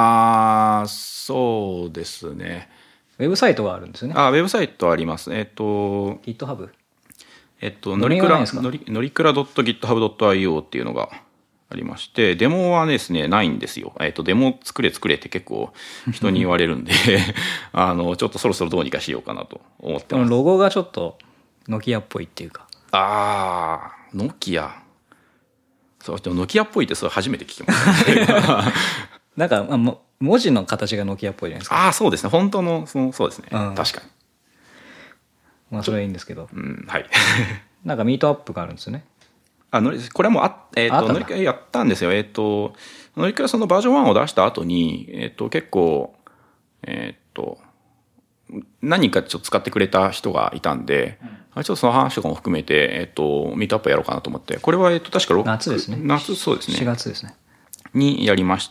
そうですね。 ウェブサイトがあるんですよね。 ウェブサイトあります。 GitHub？ ノリクラ .github.io っていうのがありまして、デモはですね、ないんですよ。デモ作れって結構人に言われるんで、ちょっとそろそろどうにかしようかなと思ってます。 ロゴがちょっとノキアっぽいっていうか。 ノキア。そう、ノキアっぽいってそれ初めて聞きましたね。 なんか、文字の形がノキアっぽいじゃないですか。 そうですね。本当の、そうですね。確かに。 まあ、それはいいんですけど。 はい。 なんかミートアップがあるんですよね。 これもノリクラやったんですよ。ノリクラそのバージョン1を出した後に、結構、何人かちょっと使ってくれた人がいたんで、ちょっとその話とかも含めて、ミートアップやろうかなと思って、これは、確か夏ですね。 そうですね。 4月ですね。 にやりまして、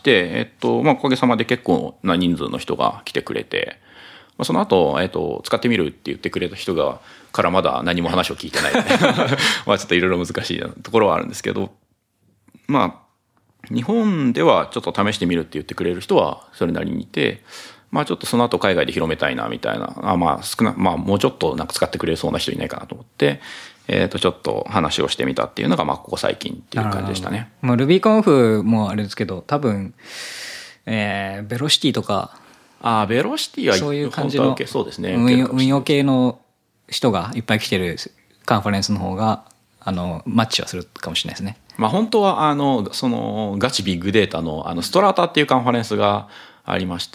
まあ、おかげさまで結構な人数の人が来てくれて、その後、使ってみるって言ってくれた人からまだ何も話を聞いてないまあちょっといろいろ難しいところはあるんですけど、まあ日本ではちょっと試してみるって言ってくれる人はそれなりにいて、まあちょっとその後海外で広めたいなみたいな、まあもうちょっとなんか使ってくれそうな人いないかなと思って、ちょっと話をしてみたっていうのがまあここ最近っていう感じでしたね。 まあ RubyConf もあれですけど、多分、ベロシティとか。 ベロシティはそういう感じのそうですね。 運用系の人がいっぱい来てるカンファレンスの方がマッチはするかもしれないですね。 まあ本当はそのガチビッグデータのストラータっていうカンファレンスがありまして、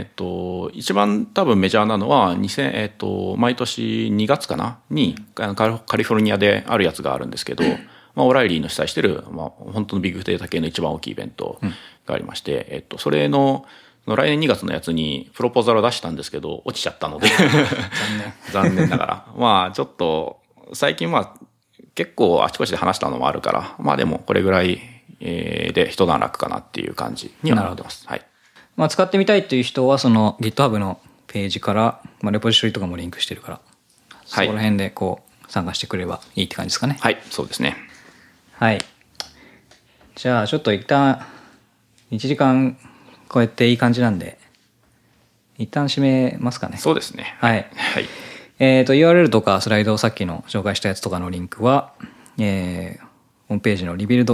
一番多分メジャーなのは毎年2月かなにカリフォルニアであるやつがあるんですけど、まあオライリーの主催してる本当のビッグデータ系の一番大きいイベントがありまして、それの来年2月のやつにプロポーザルを出したんですけど落ちちゃったので残念ながらまあちょっと最近結構あちこちで話したのもあるからまあでもこれぐらいで一段落かなっていう感じにはなってます。はい。 まあ使ってみたいっていう人はその GitHub のページから、まあ、レポジトリとかもリンクしてるからそこら辺でこう参加してくればいいって感じですかね。 はい、そうですね。 はい。じゃあちょっと一旦1時間こうやっていい感じなんで一旦締めますかね。 そうですね。 はい。 はい。 URL とかスライドをさっきの紹介したやつとかのリンクは、ホームページのリビルド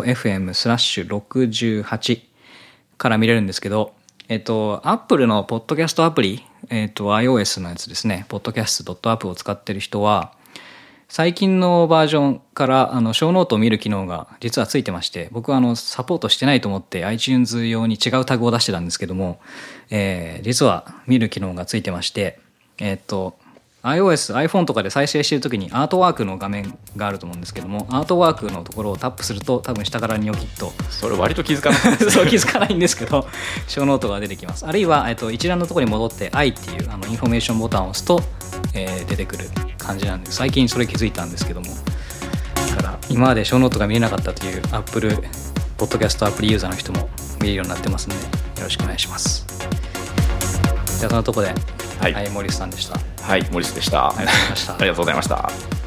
FM/68 から見れるんですけど、Apple のポッドキャストアプリ、iOS のやつですね、podcast.app を使ってる人は、最近のバージョンから小ノートを見る機能が実はついてまして、僕はサポートしてないと思って iTunes 用に違うタグを出してたんですけども、実は見る機能がついてまして、 iOS、iPhone とかで再生しているときにアートワークの画面があると思うんですけども、アートワークのところをタップすると多分下からニョキッとそれ割と気づかないですねそう気づかないんですけど小ノートが出てきます。あるいは、一覧のところに戻って I っていうインフォメーションボタンを押すと、出てくる感じなんで、最近それ気づいたんですけども、だから今まで小ノートが見れなかったという Apple Podcast アプリユーザーの人も見れるようになってますので、よろしくお願いします。じゃあそのところで、はい、モリスさんでした。 はい、モリスでした。 ありがとうございました。 ありがとうございました。